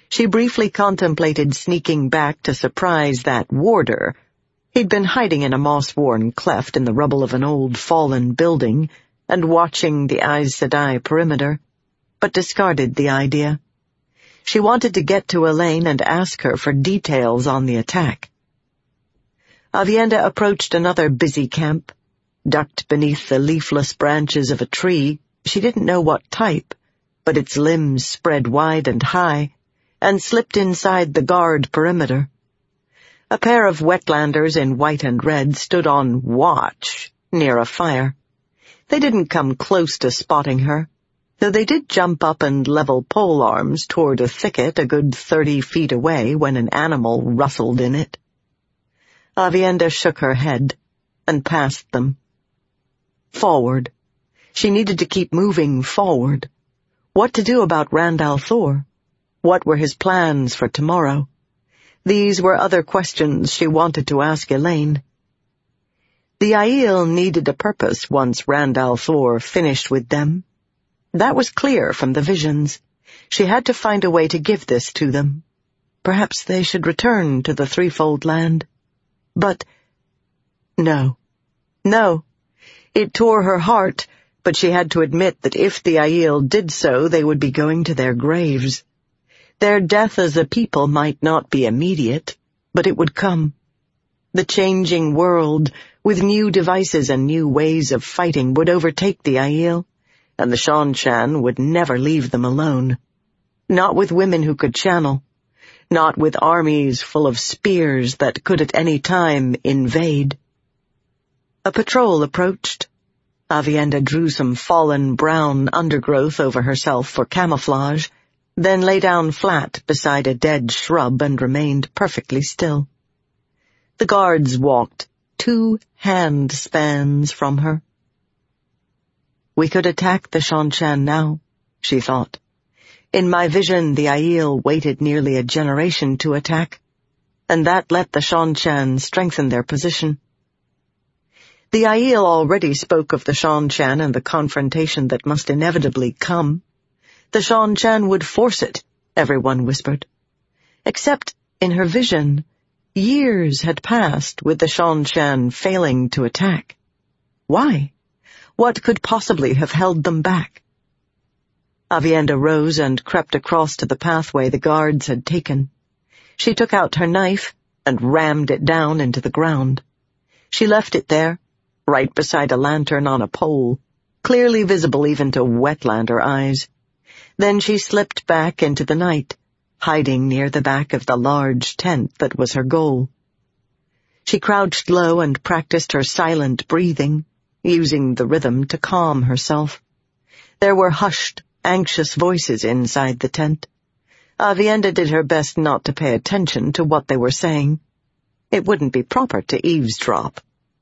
She briefly contemplated sneaking back to surprise that warder. He'd been hiding in a moss-worn cleft in the rubble of an old fallen building and watching the Aes Sedai perimeter, but discarded the idea. She wanted to get to Elaine and ask her for details on the attack. Aviendha approached another busy camp. Ducked beneath the leafless branches of a tree, she didn't know what type, but its limbs spread wide and high, and slipped inside the guard perimeter. A pair of wetlanders in white and red stood on watch near a fire. They didn't come close to spotting her, though they did jump up and level polearms toward a thicket a good thirty feet away when an animal rustled in it. Aviendha shook her head and passed them. Forward. She needed to keep moving forward. What to do about Rand al'Thor? What were his plans for tomorrow? These were other questions she wanted to ask Elaine. The Aiel needed a purpose once Rand al'Thor finished with them. That was clear from the visions. She had to find a way to give this to them. Perhaps they should return to the Threefold Land. But no, no. It tore her heart, but she had to admit that if the Aiel did so, they would be going to their graves. Their death as a people might not be immediate, but it would come. The changing world, with new devices and new ways of fighting, would overtake the Aiel, and the Seanchan would never leave them alone. Not with women who could channel. Not with armies full of spears that could at any time invade. A patrol approached. Aviendha drew some fallen brown undergrowth over herself for camouflage, then lay down flat beside a dead shrub and remained perfectly still. The guards walked two hand spans from her. We could attack the Seanchan now, she thought. In my vision, the Aiel waited nearly a generation to attack, and that let the Seanchan strengthen their position. The Aiel already spoke of the Seanchan and the confrontation that must inevitably come. The Seanchan would force it, everyone whispered. Except, in her vision, years had passed with the Seanchan failing to attack. Why? What could possibly have held them back? Aviendha rose and crept across to the pathway the guards had taken. She took out her knife and rammed it down into the ground. She left it there, right beside a lantern on a pole, clearly visible even to wetlander eyes. Then she slipped back into the night, hiding near the back of the large tent that was her goal. She crouched low and practiced her silent breathing, using the rhythm to calm herself. There were hushed, anxious voices inside the tent. Aviendha did her best not to pay attention to what they were saying. It wouldn't be proper to eavesdrop.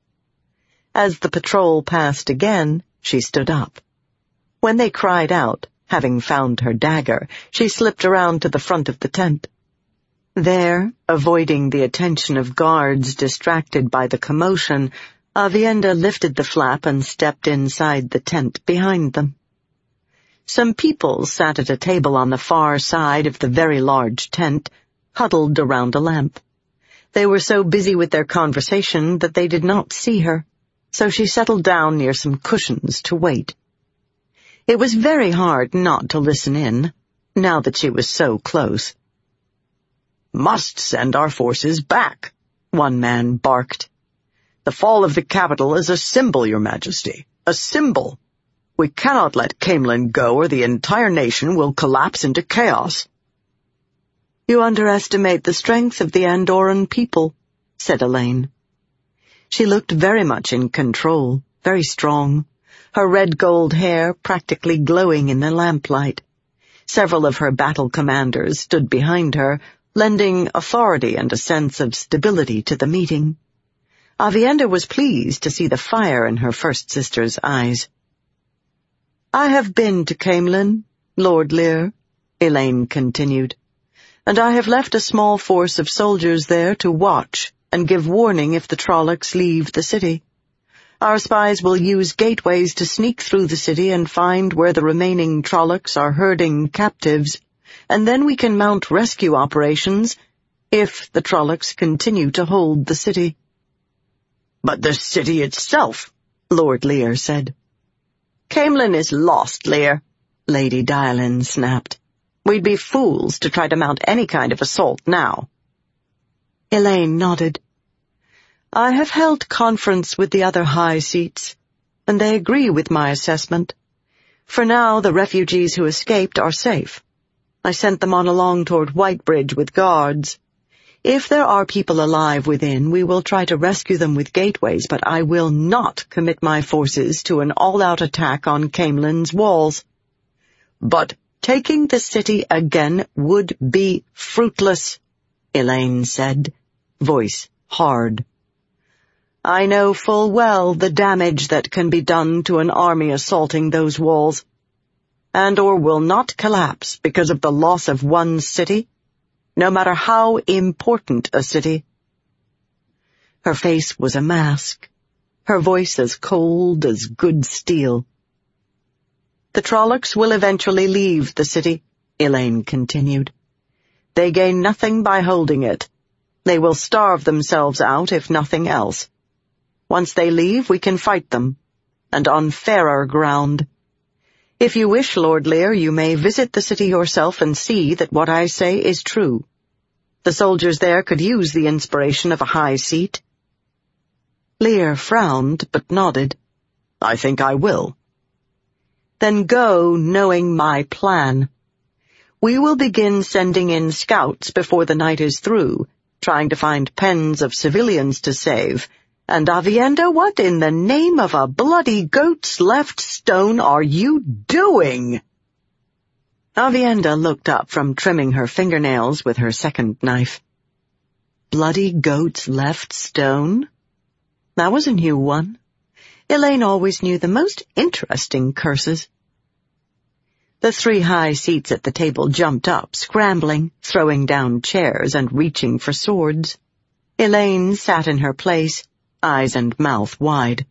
As the patrol passed again, she stood up. When they cried out, having found her dagger, she slipped around to the front of the tent. There, avoiding the attention of guards distracted by the commotion, Aviendha lifted the flap and stepped inside the tent behind them. Some people sat at a table on the far side of the very large tent, huddled around a lamp. They were so busy with their conversation that they did not see her, so she settled down near some cushions to wait. It was very hard not to listen in, now that she was so close. "Must send our forces back," one man barked. "The fall of the capital is a symbol, Your Majesty, a symbol. We cannot let Caemlyn go or the entire nation will collapse into chaos." "You underestimate the strength of the Andoran people," said Elaine. She looked very much in control, very strong, her red-gold hair practically glowing in the lamplight. Several of her battle commanders stood behind her, lending authority and a sense of stability to the meeting. Aviendha was pleased to see the fire in her first sister's eyes. "I have been to Caemlyn, Lord Lear," Elaine continued, "and I have left a small force of soldiers there to watch and give warning if the Trollocs leave the city. Our spies will use gateways to sneak through the city and find where the remaining Trollocs are herding captives, and then we can mount rescue operations if the Trollocs continue to hold the city." "But the city itself," Lord Lear said. "Caemlyn is lost, Lear," Lady Dylin snapped. "We'd be fools to try to mount any kind of assault now." Elaine nodded. "I have held conference with the other high seats, and they agree with my assessment. For now, the refugees who escaped are safe. I sent them on along toward Whitebridge with guards. If there are people alive within, we will try to rescue them with gateways, but I will not commit my forces to an all-out attack on Caemlyn's walls. But taking the city again would be fruitless," Elaine said, voice hard. "I know full well the damage that can be done to an army assaulting those walls. Andor will not collapse because of the loss of one city, no matter how important a city." Her face was a mask, her voice as cold as good steel. "The Trollocs will eventually leave the city," Elaine continued. "They gain nothing by holding it. They will starve themselves out, if nothing else. Once they leave, we can fight them, and on fairer ground. If you wish, Lord Lear, you may visit the city yourself and see that what I say is true. The soldiers there could use the inspiration of a high seat." Lear frowned, but nodded. "I think I will." "Then go knowing my plan. We will begin sending in scouts before the night is through, trying to find pens of civilians to save. And Aviendha, what in the name of a bloody goat's left stone are you doing?" Aviendha looked up from trimming her fingernails with her second knife. Bloody goat's left stone? That was a new one. Elaine always knew the most interesting curses. The three high seats at the table jumped up, scrambling, throwing down chairs and reaching for swords. Elaine sat in her place, eyes and mouth wide.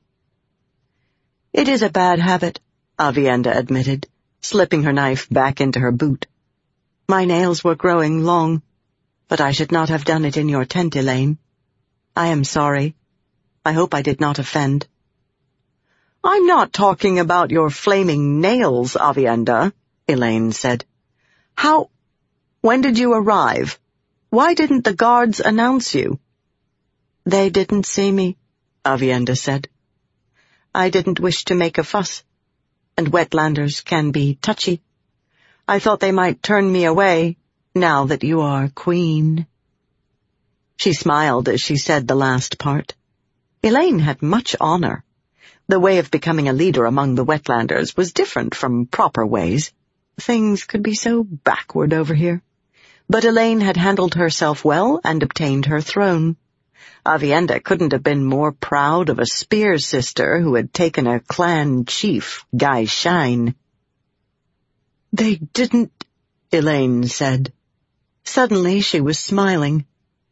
"It is a bad habit," Aviendha admitted, slipping her knife back into her boot. "My nails were growing long, but I should not have done it in your tent, Elaine. I am sorry. I hope I did not offend." "I'm not talking about your flaming nails, Aviendha," Elaine said. "How... when did you arrive? Why didn't the guards announce you?" "They didn't see me," Aviendha said. "I didn't wish to make a fuss, and wetlanders can be touchy. I thought they might turn me away, now that you are queen." She smiled as she said the last part. Elaine had much honor. The way of becoming a leader among the wetlanders was different from proper ways. Things could be so backward over here. But Elaine had handled herself well and obtained her throne. Aviendha couldn't have been more proud of a spear sister who had taken a clan chief, gai'shain. "They didn't," Elaine said. Suddenly she was smiling.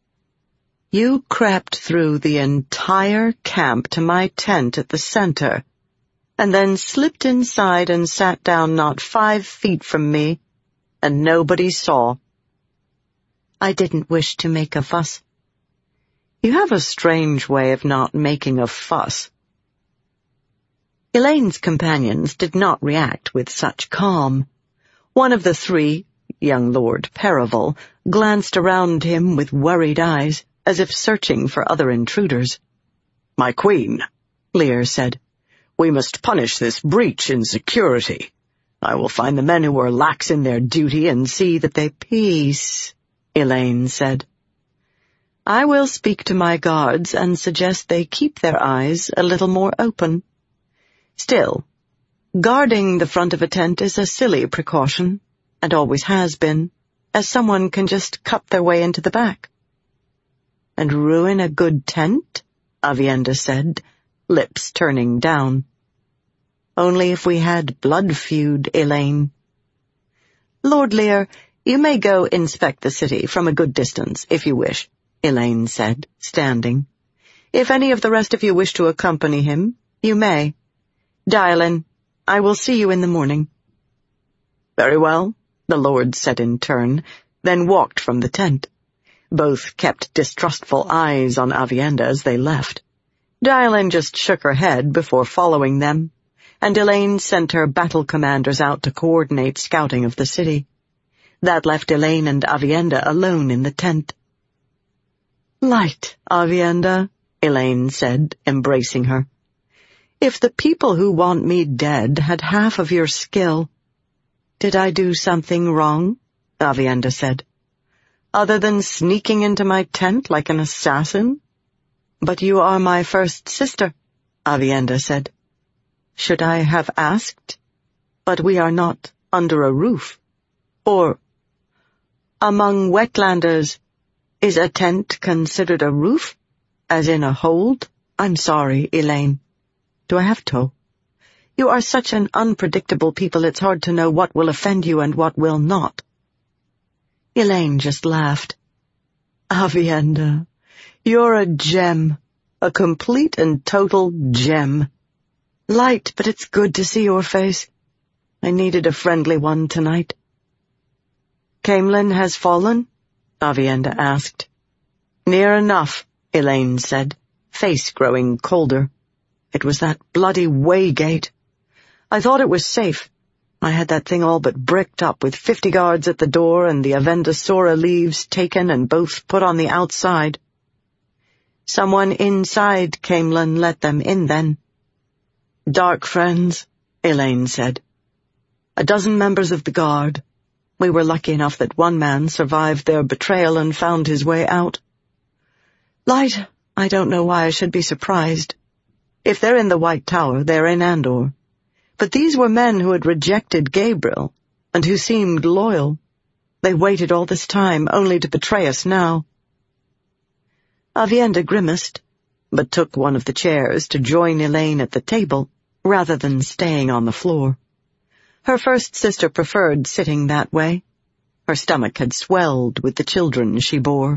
"You crept through the entire camp to my tent at the center, and then slipped inside and sat down not five feet from me, and nobody saw." "I didn't wish to make a fuss." "You have a strange way of not making a fuss." Elaine's companions did not react with such calm. One of the three, young Lord Percival, glanced around him with worried eyes, as if searching for other intruders. "My queen," Lear said, "we must punish this breach in security. I will find the men who are lax in their duty and see that they—" "Peace," Elaine said. "I will speak to my guards and suggest they keep their eyes a little more open. Still, guarding the front of a tent is a silly precaution, and always has been, as someone can just cut their way into the back." "And ruin a good tent?" Aviendha said, lips turning down. "Only if we had blood feud, Elaine." "Lord Lear, you may go inspect the city from a good distance, if you wish," Elaine said, standing. "If any of the rest of you wish to accompany him, you may. Dylin, I will see you in the morning." "Very well. the lord said in turn, then walked from the tent. Both kept distrustful eyes on Aviendha as they left. Dailen just shook her head before following them, and Elaine sent her battle commanders out to coordinate scouting of the city. That left Elaine and Aviendha alone in the tent. "Light, Aviendha," Elaine said, embracing her. "If the people who want me dead had half of your skill—" "Did I do something wrong?" Aviendha said. "Other than sneaking into my tent like an assassin?" "But you are my first sister," Aviendha said. "Should I have asked? But we are not under a roof. Or, among wetlanders, is a tent considered a roof? As in a hold? I'm sorry, Elaine. Do I have to? You are such an unpredictable people, it's hard to know what will offend you and what will not." Elaine just laughed. "Aviendha, you're a gem, a complete and total gem. Light, but it's good to see your face. I needed a friendly one tonight." "Caemlyn has fallen?" Aviendha asked. "Near enough," Elaine said, face growing colder. "It was that bloody Waygate. I thought it was safe. I had that thing all but bricked up with fifty guards at the door and the Avendasora leaves taken and both put on the outside. Someone inside Caemlyn let them in then." "Dark friends," Elaine said. "A dozen members of the guard. We were lucky enough that one man survived their betrayal and found his way out. Light, I don't know why I should be surprised. If they're in the White Tower, they're in Andor. But these were men who had rejected Gabriel, and who seemed loyal. They waited all this time, only to betray us now." Aviendha grimaced, but took one of the chairs to join Elaine at the table, rather than staying on the floor. Her first sister preferred sitting that way. Her stomach had swelled with the children she bore.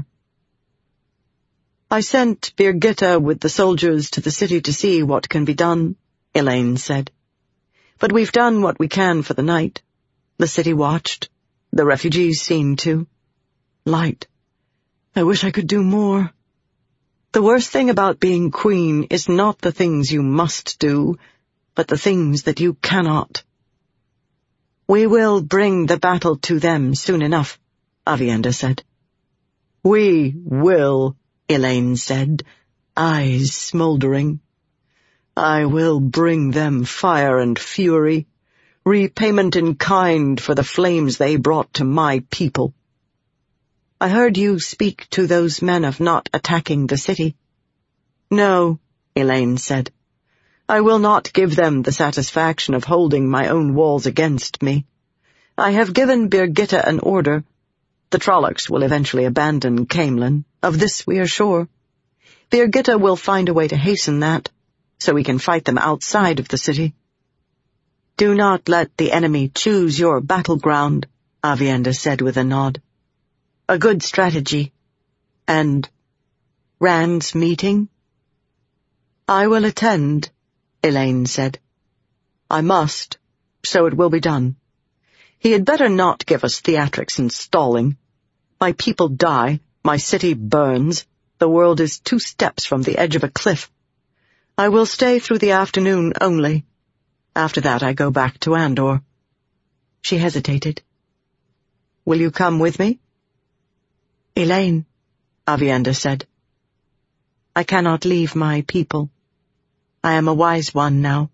"I sent Birgitta with the soldiers to the city to see what can be done," Elaine said. "But we've done what we can for the night. The city watched. The refugees seen to. Light, I wish I could do more. The worst thing about being queen is not the things you must do, but the things that you cannot." "We will bring the battle to them soon enough," Aviendha said. "We will," Elaine said, eyes smoldering. "I will bring them fire and fury, repayment in kind for the flames they brought to my people." "I heard you speak to those men of not attacking the city." "No," Elaine said. "I will not give them the satisfaction of holding my own walls against me. I have given Birgitta an order. The Trollocs will eventually abandon Caemlyn. Of this we are sure. Birgitta will find a way to hasten that, so we can fight them outside of the city." "Do not let the enemy choose your battleground," Aviendha said with a nod. "A good strategy. And Rand's meeting?" "I will attend," Elaine said. "I must, so it will be done. He had better not give us theatrics and stalling. My people die, my city burns, the world is two steps from the edge of a cliff. I will stay through the afternoon only. After that I go back to Andor." She hesitated. "Will you come with me?" "Elaine," Aviendha said, "I cannot leave my people. I am a wise one now."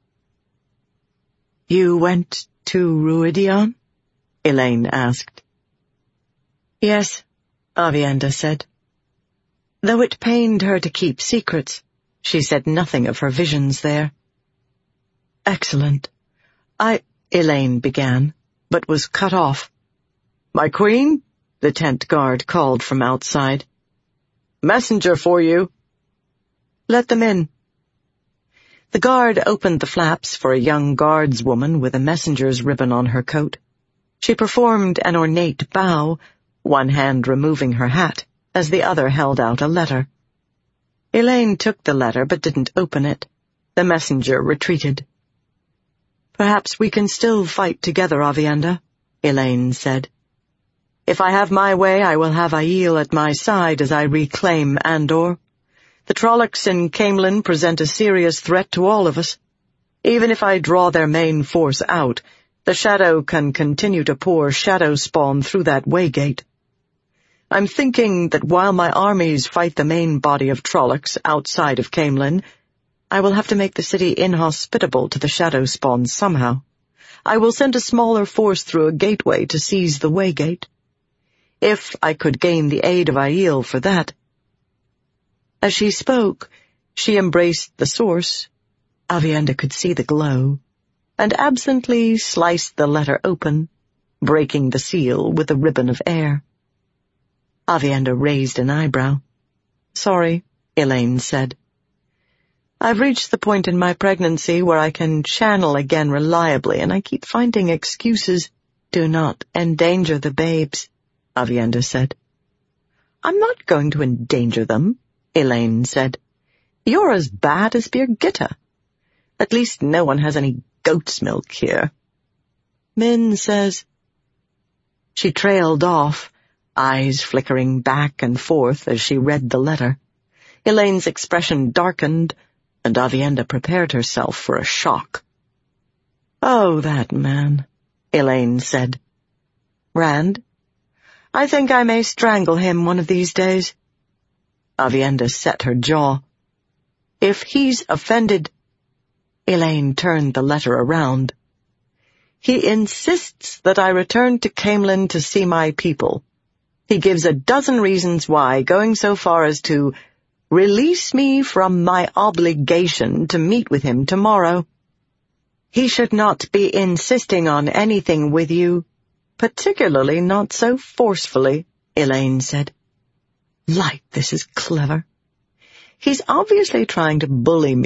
"You went to Ruidion?" Elaine asked. "Yes," Aviendha said. Though it pained her to keep secrets, she said nothing of her visions there. "Excellent. I—" Elaine began, but was cut off. "My queen?" the tent guard called from outside. "Messenger for you." "Let them in." The guard opened the flaps for a young guardswoman with a messenger's ribbon on her coat. She performed an ornate bow, one hand removing her hat, as the other held out a letter. Elaine took the letter but didn't open it. The messenger retreated. "Perhaps we can still fight together, Aviendha," Elaine said. If I have my way, I will have Aiel at my side as I reclaim Andor. The Trollocs in Caemlyn present a serious threat to all of us. Even if I draw their main force out, the Shadow can continue to pour shadow spawn through that waygate. I'm thinking that while my armies fight the main body of Trollocs outside of Caemlyn, I will have to make the city inhospitable to the shadow spawn somehow. I will send a smaller force through a gateway to seize the waygate. If I could gain the aid of Aiel for that. As she spoke, she embraced the source. Aviendha could see the glow, and absently sliced the letter open, breaking the seal with a ribbon of air. Aviendha raised an eyebrow. Sorry, Elaine said. I've reached the point in my pregnancy where I can channel again reliably, and I keep finding excuses. Do not endanger the babes, Aviendha said. I'm not going to endanger them, Elaine said. You're as bad as Birgitte. At least no one has any goat's milk here. Min says. She trailed off, eyes flickering back and forth as she read the letter. Elaine's expression darkened, and Aviendha prepared herself for a shock. Oh, that man, Elaine said. Rand? I think I may strangle him one of these days. Aviendha set her jaw. If he's offended... Elaine turned the letter around. He insists that I return to Caemlyn to see my people. He gives a dozen reasons why, going so far as to release me from my obligation to meet with him tomorrow. He should not be insisting on anything with you, particularly not so forcefully, Elaine said. Light, this is clever. He's obviously trying to bully me.